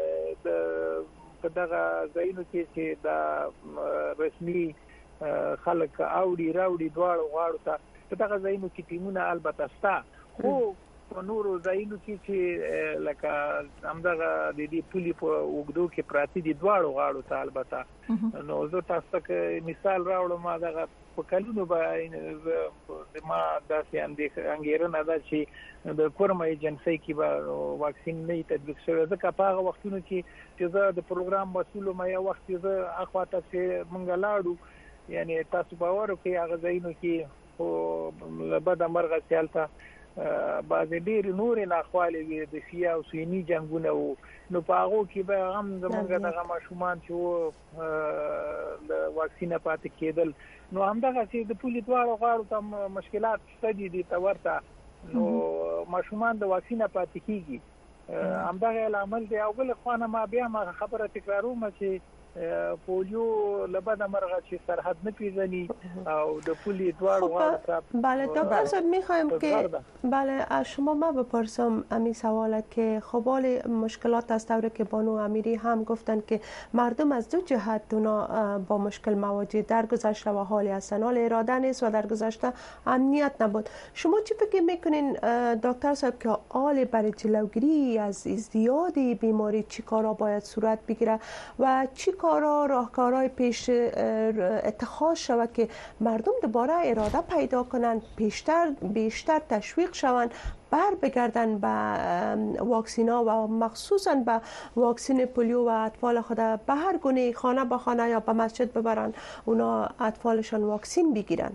په دغه ځایونو کې چې د رسمي خلک اوړي راوړي دواړو غاړو ته په دغه ځایونو کې ټیمونه البته شته، خو په نورو ځایونو کې چې لکه همدغه د دې پولی په وګړو کې پراتی دي دواړو غاړو ته البته. نو زه تاسو ته مثال راوړم دغه په کلونو باندې ما داسې انګیرنه ده چې د کورم ایجنسی کې به واکسین نه تطبیق شوی ځکه په هغه وختونو کې زه د پروګرام مسؤل ما یو وخت زه اخواته چې مونږ لاړو یعنی تاسو باور کوئ هغه ځایونو کې او لبد مرغه سیالته بعض ډیر نور ناخوالې وي د شیا او سنی جنگونه نو په هغه کې به هم زمونږ دغه ماشومان چې د واکسینه پاتې کېدل نو همدغه چې د پولی دواړو غاړو ته مشکلات شته دي تورته نو ماشومان د واکسینه پاتې کیږي همدغه عمل دی او بل خوانه ما بیا ما خبره تکراروم چې پولیو لبد مرغه چې سرحد نه پیژني او د پولی دواړو غاړو بله دکتر صاحب میخوایم که بله از شما ما بپرسم امی سواله که خب حال مشکلات از طوری که بانو امیری هم گفتن که مردم از دو جهت اونا با مشکل مواجه در گذشته و حالی هستن حال اراده نیست و در گذشته امنیت نبود شما چی فکر میکنین دکتر صاحب که حال برای جلوگیری از ازدیاد بیماری چی کارا باید صورت بگیره و چی کارا راهکارهای پیش اتخاذ شود که مردم دوباره اراده پیدا کنند بیشتر تشویق شوند بر بگردن به واکسینا و مخصوصا به واکسین پولیو و اطفال خود به هر گونه خانه به خانه یا به مسجد ببرن اونا اطفالشان واکسین بگیرن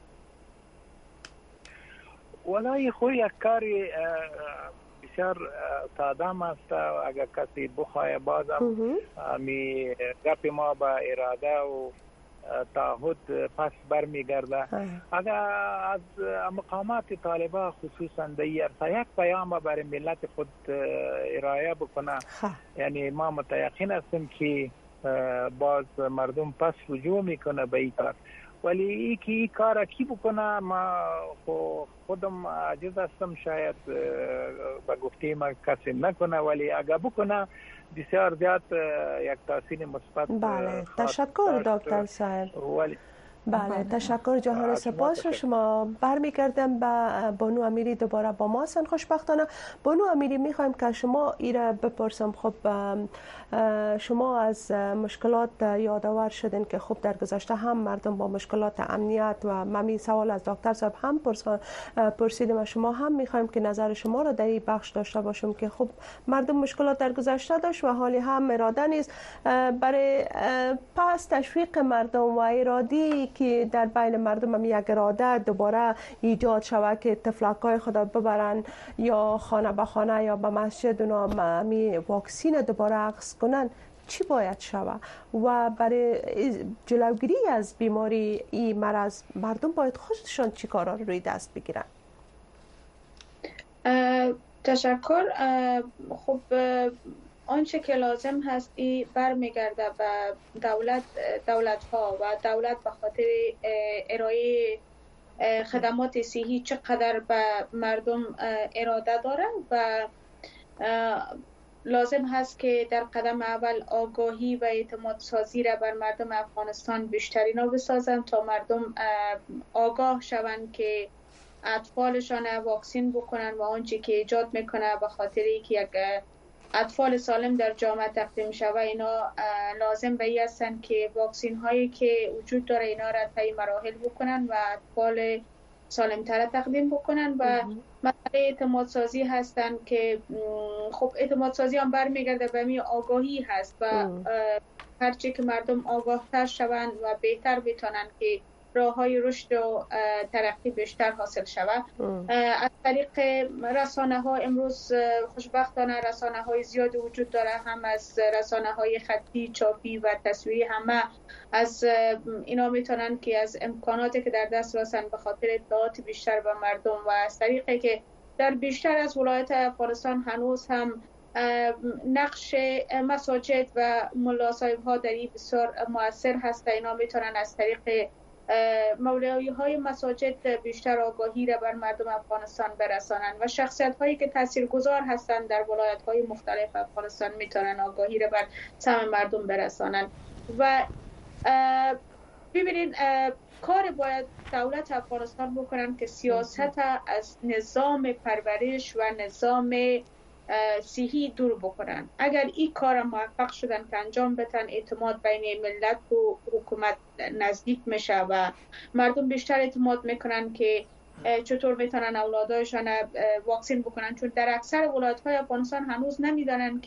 ولای خو یک کاری بسیار ساده است اگر کسی بخواه بازم می گپ ما با اراده و تعهد پس برمیگرده اگر از مقامات طالبان خصوصا در یک پیام برای ملت خود ارائه بکنه یعنی ما متیقن هستیم که باز مردم پس رجوع میکنه به این کار ولی این کار کی بکنه ما خودم عاجز هستم شاید با گفته ما کسی نکنه ولی اگر بکنه بسیار زیاد یک تاثیر مثبت بله تشکر دکتر صاحب بله تشکر جهان سپاس رو شما برمیگردم به بانو امیری دوباره با ما هستن خوشبختانه بانو امیری میخوایم که شما ایره بپرسم خب شما از مشکلات یادآور شدین که خب در گذشته هم مردم با مشکلات امنیت و ممی سوال از دکتر صاحب هم پرسیدیم و شما هم میخوایم که نظر شما رو در این بخش داشته باشم که خب مردم مشکلات در گذشته داشت و حالی هم اراده نیست برای پس تشویق مردم و ارادی که در بین مردم هم یک اراده دوباره ایجاد شود که طفلکای خود ببرن یا خانه به خانه یا به مسجد اونا می واکسین دوباره اخذ کنن چی باید شود و برای جلوگیری از بیماری این مرض مردم باید خودشان چی کارا رو روی دست بگیرن تشکر خب آنچه که لازم هست برمیگرده به دولت ها و دولت به خاطر ارائه خدمات صحی چقدر به مردم اراده داره و لازم هست که در قدم اول آگاهی و اعتماد سازی را بر مردم افغانستان بیشتری بسازند تا مردم آگاه شوند که اطفالشان واکسین بکنن و آنچه که ایجاد میکنه به خاطر اینکه یک اطفال سالم در جامعه تقدیم شود اینا لازم به این هستند که واکسین هایی که وجود داره اینا را طی مراحل بکنن و اطفال سالم تر تقدیم بکنن و مسئله اعتماد سازی هستند که خب اعتماد سازی هم برمیگرده به می آگاهی هست و هرچی که مردم آگاه تر شوند و بهتر بتونن که راه های رشد و ترقی بیشتر حاصل شود از طریق رسانه ها امروز خوشبختانه رسانه های زیاد وجود داره هم از رسانه های خطی چاپی و تصویری همه از اینا میتونن که از امکاناتی که در دست رسن به خاطر اطلاعات بیشتر به مردم و از طریقی که در بیشتر از ولایت افغانستان هنوز هم نقش مساجد و ملا صاحب ها در این بسیار مؤثر هست اینا میتونن از طریق مولوی های مساجد بیشتر آگاهی را بر مردم افغانستان برسانند و شخصیت هایی که تاثیرگذار هستند در ولایت های مختلف افغانستان میتونن آگاهی را بر سم مردم برسانند و ببینید کار باید دولت افغانستان بکنن که سیاست از نظام پرورش و نظام صحی دور بکنن اگر این کار موفق شدن که انجام بدن اعتماد بین ملت و حکومت نزدیک میشه و مردم بیشتر اعتماد میکنن که چطور میتونن اولادایشان واکسین بکنن چون در اکثر ولایت‌های افغانستان هنوز نمیدونن که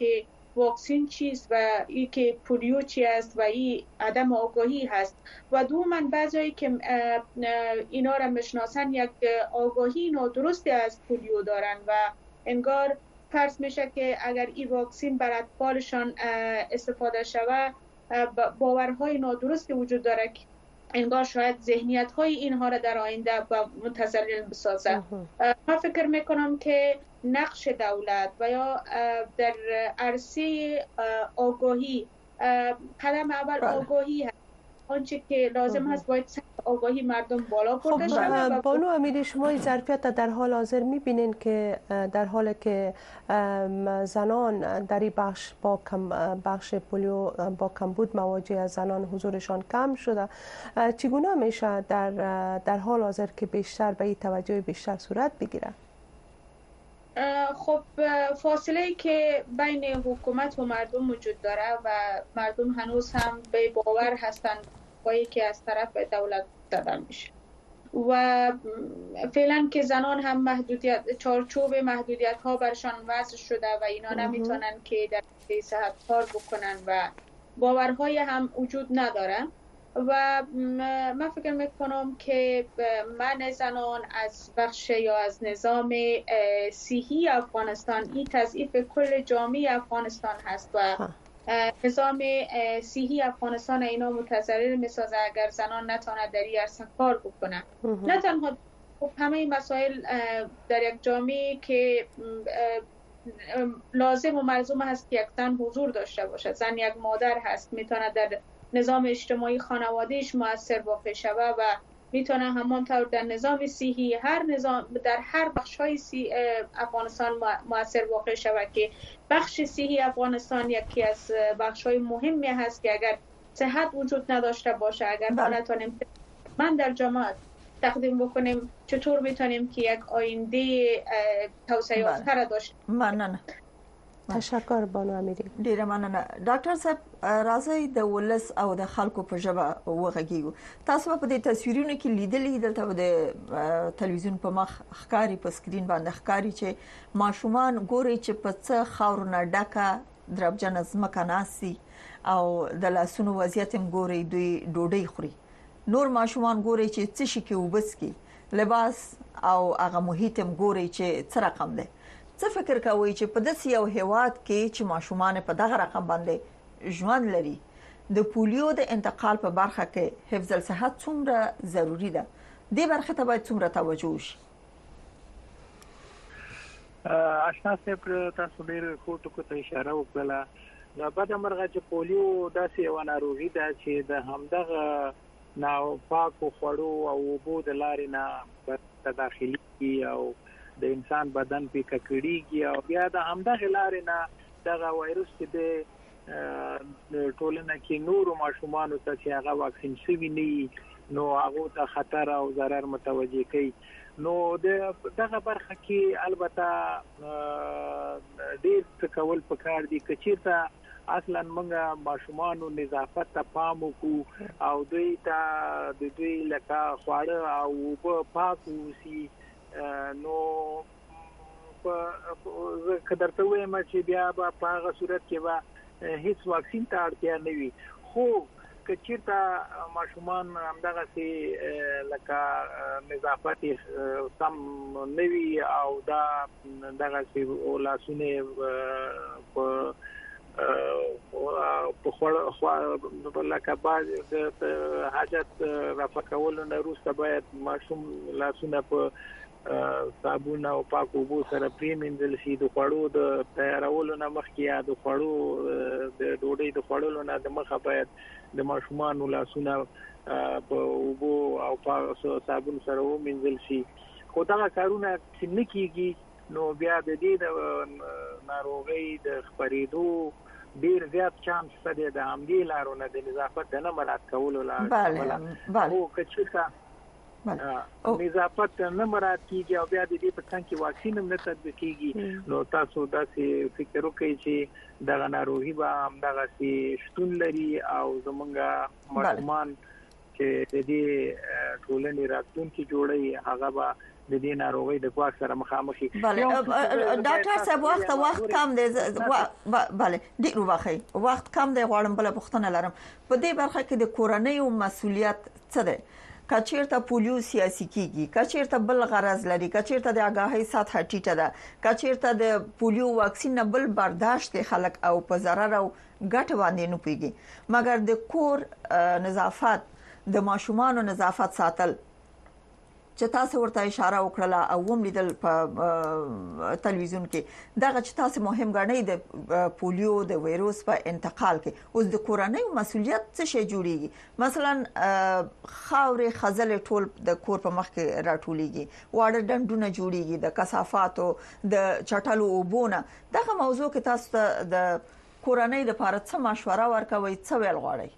واکسن چیست و ای که پولیو چی است و ای عدم آگاهی هست و دوما بعضی که اینا را میشناسن یک آگاهی نادرستی از پولیو دارن و انگار فرض میشه که اگر این واکسن بر اطفالشان استفاده شود باورهای نادرستی وجود داره که انگار شاید ذهنیت های اینها را در آینده متزلزل بسازه. من فکر میکنم که نقش دولت و یا در عرصه آگاهی قدم اول آگاهی هست. آنچه که لازم هست باید آگاهی مردم بالا برده شود. بانو امیری، شما این ظرفیت در حال حاضر میبینین که در حالی که زنان در این بخش پولیو با کمبود مواجه از زنان حضورشان کم شده، چگونه میشه در حال حاضر که بیشتر به این توجه بیشتر صورت بگیره؟ خب فاصله که بین حکومت و مردم وجود داره و مردم هنوز هم به باور هستند با که از طرف دولت داده میشه و فعلا که زنان هم چارچوب محدودیت ها برشان وضع شده و اینا نمیتونن که در صحت کار بکنن و باورهای هم وجود ندارن و من فکر میکنم که منع زنان از بخش یا از نظام صحی افغانستان این تضعیف کل جامعه افغانستان هست و نظام صحی افغانستان اینا متضرر میسازه اگر زنان نتواند در این عرصه کار بکنه. نه تنها همه مسائل در یک جامعه که لازم و ملزوم هست که یک زن حضور داشته باشد، زن یک مادر هست، میتونه در نظام اجتماعی خانوادهش مؤثر واقع شود و میتونه همانطور در نظام صحی در هر بخش‌های افغانستان مؤثر واقع شود که بخش صحی افغانستان یکی از بخش‌های مهمی هست که اگر صحت وجود نداشته باشه، اگر نتونیم من در جامعه تقدیم بکنیم، چطور میتونیم که یک آینده توسعه یافته را داشته باشیم؟ تشکر بانو امیری. ډیره مننه. ډاکټر صاحب راځي د ولس او د خلکو په ژبه وغږیږو. تاسو په دې تصویرونو کې لیدلې دلته د تلویزیون په مخ ښکاری په سکرین باندې ښکاری چې ماشومان ګوري چې په څه خاورونه ډکه دربجن ځمکه ناسي او د لاسونو وضعیت هم ګوري دوی ډوډۍ خوري. نور ماشومان ګوري چې څه شي کې وبسکي لباس او هغه محیط هم ګوري چې څه رقم ده. څه فکر کوئ چې په داسې یو هیواد کې چې ماشومان په دغه رقم باندې ژوند لري د پولیو د انتقال په برخه کې حفظ الصحت څومره ضروری ده؟ دې برخه ته باید څومره توجه وشي؟ آشنا صاحب تاسو ډېر ښه ټکو ته اشاره وکړه. دا بده مرغه چې پولیو داسې یو ناروغي ده چې د همدغه ناپاکو خوړو او اوبو د لارې نه تداخلي او د انسان بدن په ککړیږي او بیا د همدغه لارې نه دغه وایروس چې د ټولنه کې نور ماشومان ته چې هغه واکسین شوی نه نو هغه ته خطر او ضرر متوجه کوي. نو دغه برخه کې البته ډېر څه کول پکار دي چې چیرته اصلا موږ ماشومان نظافت ته پام وکړو او دوی ته د دوی لکه خواړه او په پاک وسی. نو په کدرته وایم چې بیا په هغه صورت کې به هیڅ واکسین ته اړتیا نه وي، خو کچیرته ماشومان همدغه سي لکه نظافت سم نه وي او دا دغه سي لاسونه په خو لکه بعض د حاجت رفع کولو نه وروسته باید ماشوم لاسونه په صابون او پاک اوبو سره پریمنځل شي. د خوړو د تیارولو نه مخکې یا د خوړو د ډوډۍ د خوړلو نه د مخه باید د ماشومان لاسونه په اوبو او پاک صابون سره ومنځل شي. خو دا کارونه چې نه کیږي نو بیا د دې د ناروغي د خپرېدو ډیر زیات چانس شته د همدې لارونه د نظافت نه مراعات کولو لپاره. او کچته نظافت نه مراعات کیږي او بیا د دې په څنګه کې واکسین هم نه تطبیق کیږي نو تاسو داسې فکر وکړئ چې دغه ناروغي به همدغه سي شتون لري او زمونږ ماشومان چې د دې ټولنې راتلونکي جوړي هغه به د دې ناروغي د ګواښ سره مخامخ دي. بله ډاکټر صاحب وخت کم دی. بله ډیر وخت کم دی. غواړم بل پوښتنه لرم. په دې برخه کې د کورنۍ مسؤلیت څه دی؟ کچیرته پولیو سیاسي کیږي، کچیرته بل غرض لري، کچیرته د آگاهی سطح ټیټه ده، کچیرته د پولیو واکسین نه بل برداشت خلک او په ضرر او ګټه باندې نه پیږي، مګر د کور نظافت، د ماشومان نظافت ساتل چې تاسو ورته اشاره وکړه او هم لیدل په تلویزیون کې دغه چې تاسو مهم ګڼئ د پولیو د وایروس په انتقال کې اوس د کورنۍ مسؤلیت څه شي جوړیږي؟ مثلا خاورې خزل ټول د کور په مخ کې راټولېږي، واړه ډنډونه جوړیږي د کثافاتو د چټلو وبونه. دغه موضوع کې تاسو ته د کورنۍ لپاره څه مشوره ورکوي، څه ویل غواړئ؟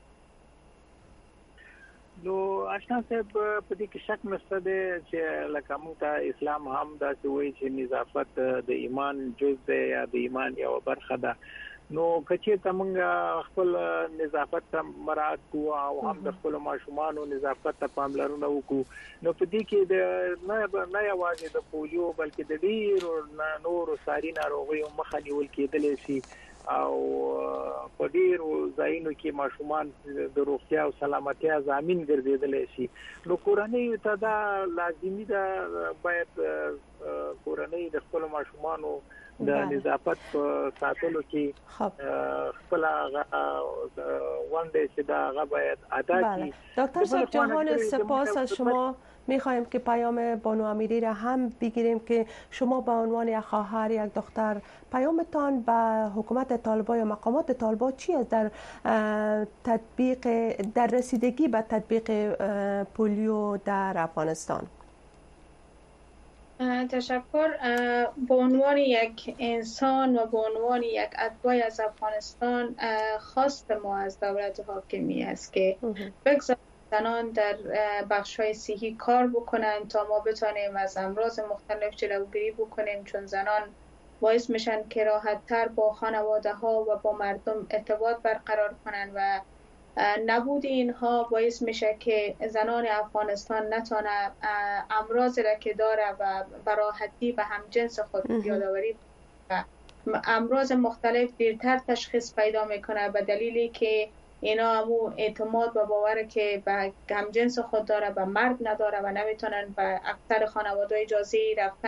نو آشنا صاحب په دې کې شک نشته دی چې لکه موږ ته اسلام هم دا وایي چې نظافت د ایمان جز دی یا د ایمان یو برخه ده. نو کچې ته موږ خپل نظافت ته مراعات کوو او هم د خپل ماشومانو نظافت ته پاملرنه وکړو، نو په دې کې د نه یوازې د پولیو بلکې د ډېرو نورو ساري ناروغیو مخه نیول کېدلی شي او په ډیرو ځایونو کې ماشومان د روغتیا او سلامتیا ضامن ګرځیدل شي. نو کورنۍ ته دا لازمي ده باید کورنۍ د خپل ماشومانو د نظافت ساتلو کې خپل وانده چې دا باید ادا کړي. دکتر صاحب جهان سپاس از شما. میخوایم که پیام بانو امیری را هم بگیریم که شما به عنوان یک خواهر، یک دختر، پیامتان به حکومت طالبان یا مقامات طالبان چی است در رسیدگی به تطبیق پولیو در افغانستان؟ تشکر. به عنوان یک انسان و به عنوان یک اتباع از افغانستان خواست ما از دولت حاکمی است که بگذارد زنان در بخش‌های صحی کار بکنن تا ما بتانیم از امراض مختلف جلوگیری بکنیم، چون زنان باعث میشن که راحت‌تر با خانواده ها و با مردم ارتباط برقرار کنن و نبود اینها باعث میشه که زنان افغانستان نتونه امراض را که داره و براحتی به همجنس خود یادآوری و امراض مختلف دیرتر تشخیص پیدا میکنه به دلیلی که اینا همو اعتماد و باور که به همجنس خود داره به مرد نداره و نمیتونن به اکثر خانواده اجازه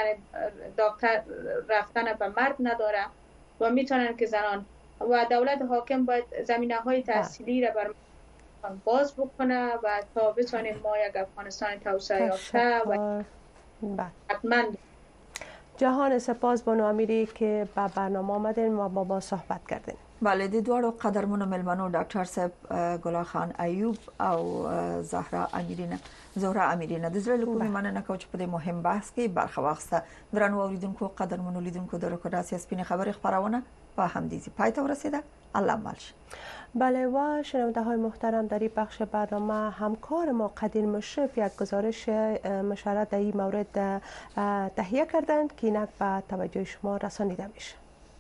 رفتن به مرد نداره و میتونن که زنان و دولت حاکم باید زمینه‌های تحصیلی را بر باز بکنه و تا بتونیم ما یک افغانستان توسعه یافته و حتما. جهان سپاس بانو امیری که به برنامه آمدین و با صحبت کردین. بله د دوړو قدرمنو ملمنو ډاکټر صاحب ګلا خان ایوب او زهرا امیرینه د زړه له کومې مننه کوم چې په دې مهم بحث کې برخه واخیسته. درنو اوریدونکو قدرمنو لیدونکو د روکراسي سپینې خبرې خبرونه په همدې پای ته ورسیده. الله مالش. بله و شنونده های محترم، در این بخش برنامه همکار ما قدیر مشرف یک گزارش مشورت در این مورد تهیه کردند که اینک به توجه شما رسانیده میشه.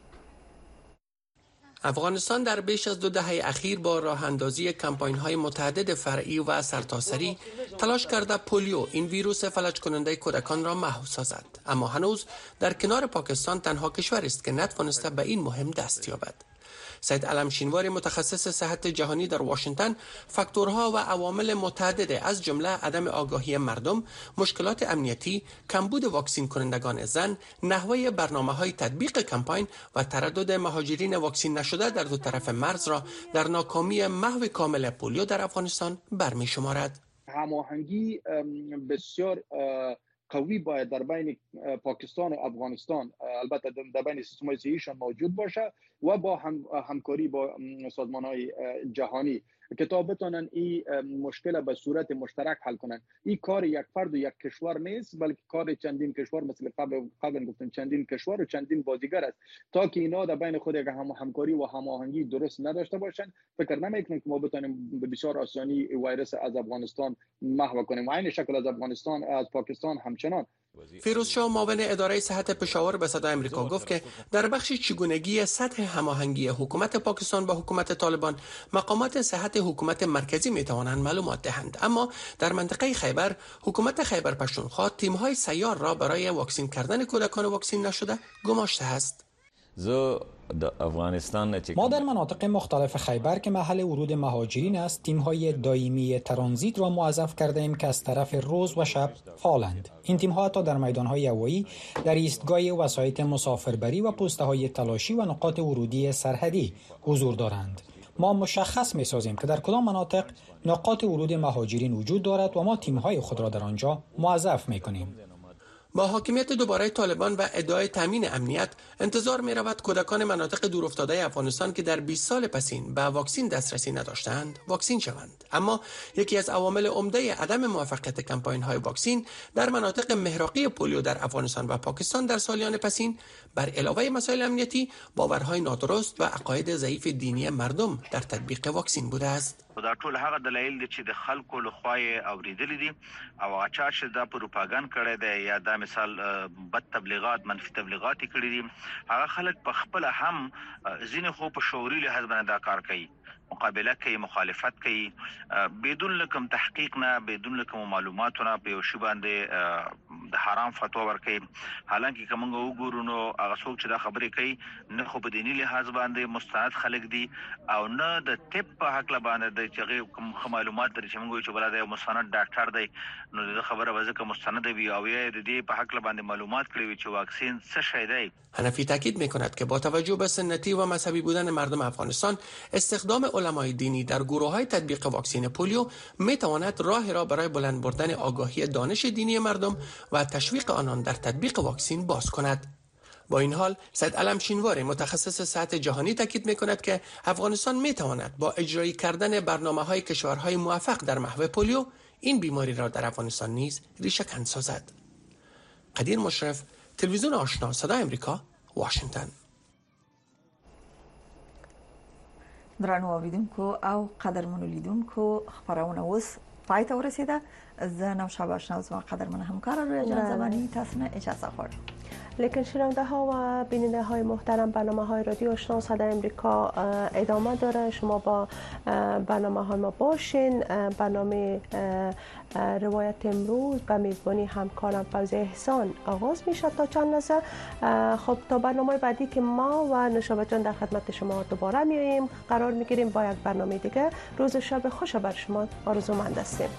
افغانستان در بیش از 2 دهه اخیر با راه اندازی کمپاین‌های متعدد فرعی و سرتاسری تلاش کرده پولیو، این ویروس فلج کننده کودکان را محو سازد، اما هنوز در کنار پاکستان تنها کشور است که نتوانسته به این مهم دست یابد. سید علم شینواری متخصص صحت جهانی در واشنگتن فاکتورها و عوامل متعدد از جمله عدم آگاهی مردم، مشکلات امنیتی، کمبود واکسین کنندگان زن، نحوه برنامه‌های تطبیق کمپاین و تردد مهاجرین واکسین نشده در دو طرف مرز را در ناکامی محو کامل پولیو در افغانستان برمی‌شمارد. هماهنگی بسیار قوی باید در بین پاکستان و افغانستان، البته در بین سیستم‌های صحیشان موجود باشه و با همکاری با سازمان‌های جهانی که تا بتونن این مشکل به صورت مشترک حل کنن. این کار یک فرد و یک کشور نیست، بلکه کار چندین کشور، مثل قبل گفتم چندین کشور و چندین بازیگر است. تا که اینا در بین خود یک همکاری و هماهنگی درست نداشته باشن، فکر نمی‌کنم که ما بتونیم به بسیار آسانی ویروس از افغانستان محو کنیم. و این شکل از افغانستان، از پاکستان همچنان فیروز شاه معاون اداره صحت پشاور به صدای آمریکا گفت که در بخش چگونگی سطح هماهنگی حکومت پاکستان با حکومت طالبان مقامات صحت حکومت مرکزی می توانند معلومات دهند، اما در منطقه خیبر حکومت خیبر پختونخوا تیم‌های سیار را برای واکسین کردن کودکان واکسین نشده گماشته است. ما در مناطق مختلف خیبر که محل ورود مهاجرین است تیم‌های دائمی ترانزیت را موظف کرده ایم که از طرف روز و شب فعالند. این تیم‌ها حتی در میدان‌های هوایی، در ایستگاه وسایط مسافربری و پست‌های تلاشی و نقاط ورودی سرحدی حضور دارند. ما مشخص می‌سازیم که در کدام مناطق نقاط ورود مهاجرین وجود دارد و ما تیم‌های خود را در آنجا موظف می‌کنیم. با حاکمیت دوباره طالبان و ادعای تامین امنیت انتظار می رود کودکان مناطق دورافتاده افغانستان که در 20 سال پسین به واکسین دسترسی نداشتند واکسین شوند، اما یکی از عوامل عمده عدم موفقیت کمپاین های واکسین در مناطق محراقی پولیو در افغانستان و پاکستان در سالیان پسین بر علاوه مسائل امنیتی باورهای نادرست و عقاید ضعیف دینی مردم در تطبیق واکسین بوده است. دا ټول هغه دلایل دي چې د خلکو له خوا اوریدلې دي او هغه چا چې دا پروپاګاندا کړی دی یا دا مثال بد تبلیغات منفي تبلیغات کړي دي هغه خلک په خپل هم ځینې خو په شعوري لحاظ باندې دا کار کوي، مقابله کوي، مخالفت کوي بدون لکم تحقیق نه، بدون لکم معلوماتو نه په یو شی باندې د حرام فتوا ورکوي. حالانکه کومه وګورو نو هغه څوک چې دا خبرې کوي نه خو په دینی لحاظ باندې مستند خلک دي او نه د طب په حق باندې د چې کوم معلومات لري چې موږ چې بلاد یو مستند ډاکټر دی نو د خبره وځکه مستند وي او یې د دې په حق باندې معلومات کړی چې واکسین څه شی دی. حنفی تاکید می‌کند که با توجه به سنتی و مذهبی بودن مردم افغانستان استخدام علمای دینی در گروه‌های تطبیق واکسین پولیو می‌تواند راهی را برای بلند بردن آگاهی دانش دینی مردم و تشویق آنان در تطبیق واکسین باز کند. با این حال سید علم شینواری متخصص صحت جهانی تاکید می‌کند که افغانستان می‌تواند با اجرایی کردن برنامه‌های کشورهای موفق در محو پولیو این بیماری را در افغانستان نیز ریشه‌کن سازد. قدیر مشرف، تلویزیون آشنا، صدای امریکا، واشنگتن. درنو اوریدونکو او قدرمنو لیدونکو خبرونه اوس پای ته ورسیده. زه نوشابه آشنا زما قدرمن همکار رویا جان زمانی تاسو نه اجازه غواړم. لیکن شنونده ها و بیننده های محترم برنامه های رادیو آشنا صدای امریکا ادامه داره. شما با برنامه های ما باشین. برنامه روایت امروز به میزبانی همکارم فوزی احسان آغاز میشه تا چند لحظه. خب تا برنامه بعدی که ما و نوشابه جان در خدمت شما دوباره میاییم قرار میگیریم با یک برنامه دیگه. روز شب خوش بر شما آرزومند هستیم.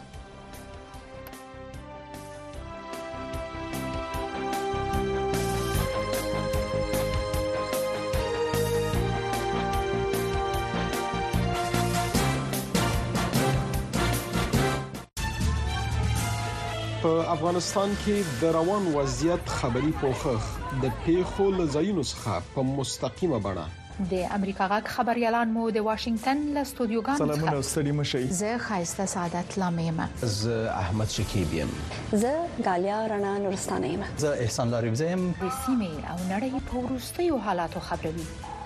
په افغانستان کې د روان وضعیت خبري پوښښ د پیښو لزاینو څخه په مستقیمه بڼه د امریکا غږ خبريالان مو د واشنگټن له استودیوګانو څخه سلامونه ستړي مشي. زه خایسته سعادت لامیم. زه احمد شکیب یم. زه غالیا رڼا نورستانه یم. زه احسان لاریب یم. د سیمې او نړۍ په وروستیو حالاتو خبروي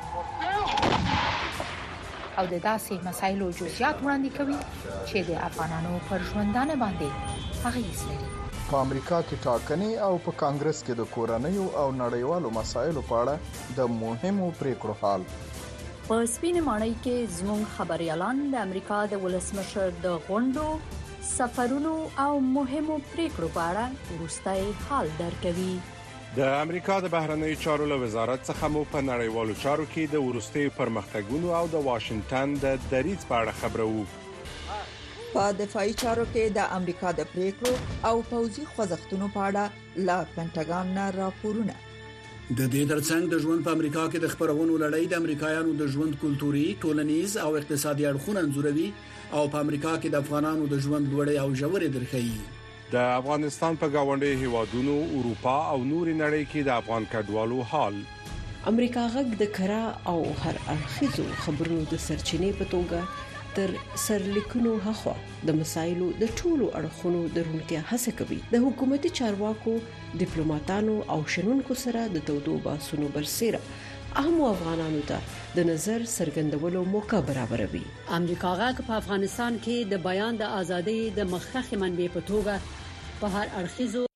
او د داسې مسایلو جزئیات وړاندې کوي چې د افغانانو پر ژوندانه باندې اغیز لري. په امریکا کې ټاکنې او په کانګرس کې د کورنیو او نړیوالو مسایلو په اړه د مهمو پریکړو حال. په سپینې ماڼۍ کې زموږ خبريالان د امریکا د ولسمشر د غونډو، سفرونو او مهمو پریکړو په اړه وروستي حال درکوي. د امریکا د بهرنیو چارو له وزارت څخه مو په نړیوالو چارو کې د ورستي پرمختګونو او د واشنگټن د دریځ په اړه خبرو. په دفاعي چارو کې د امریکا د پریکړو او پوځي خوځښتونو په اړه لا پینټاګان نه راپورونه. د دې ترڅنګ د ژوند په امریکا کې د خبرونو لړۍ د امریکایانو د ژوند کلتوري، ټولنیز او اقتصادي اړخونه انځوروي او په امریکا کې د افغانانو د ژوند لوړې او ژورې درخي. د افغانستان په گاونډي هیوادونو، اروپا او نوري نړۍ کې د افغان کډوالو حال. امریکا غږ د کرا او هر اړخیزو خبرونو د سرچینې په توګه تر سرلیکونو هخوا د مسایلو د ټولو اړخونو درونکو هڅه کوي. د حکومتي چارواکو، ډیپلوماټانو او شنونکو سره د تودو باسونو برسېره اهم افغانانو ته د نظر څرګندولو موقع برابروي. امریکا غږ په افغانستان کې د بیان د ازادۍ د مخکښ منبع په توګه په هر اړخیزو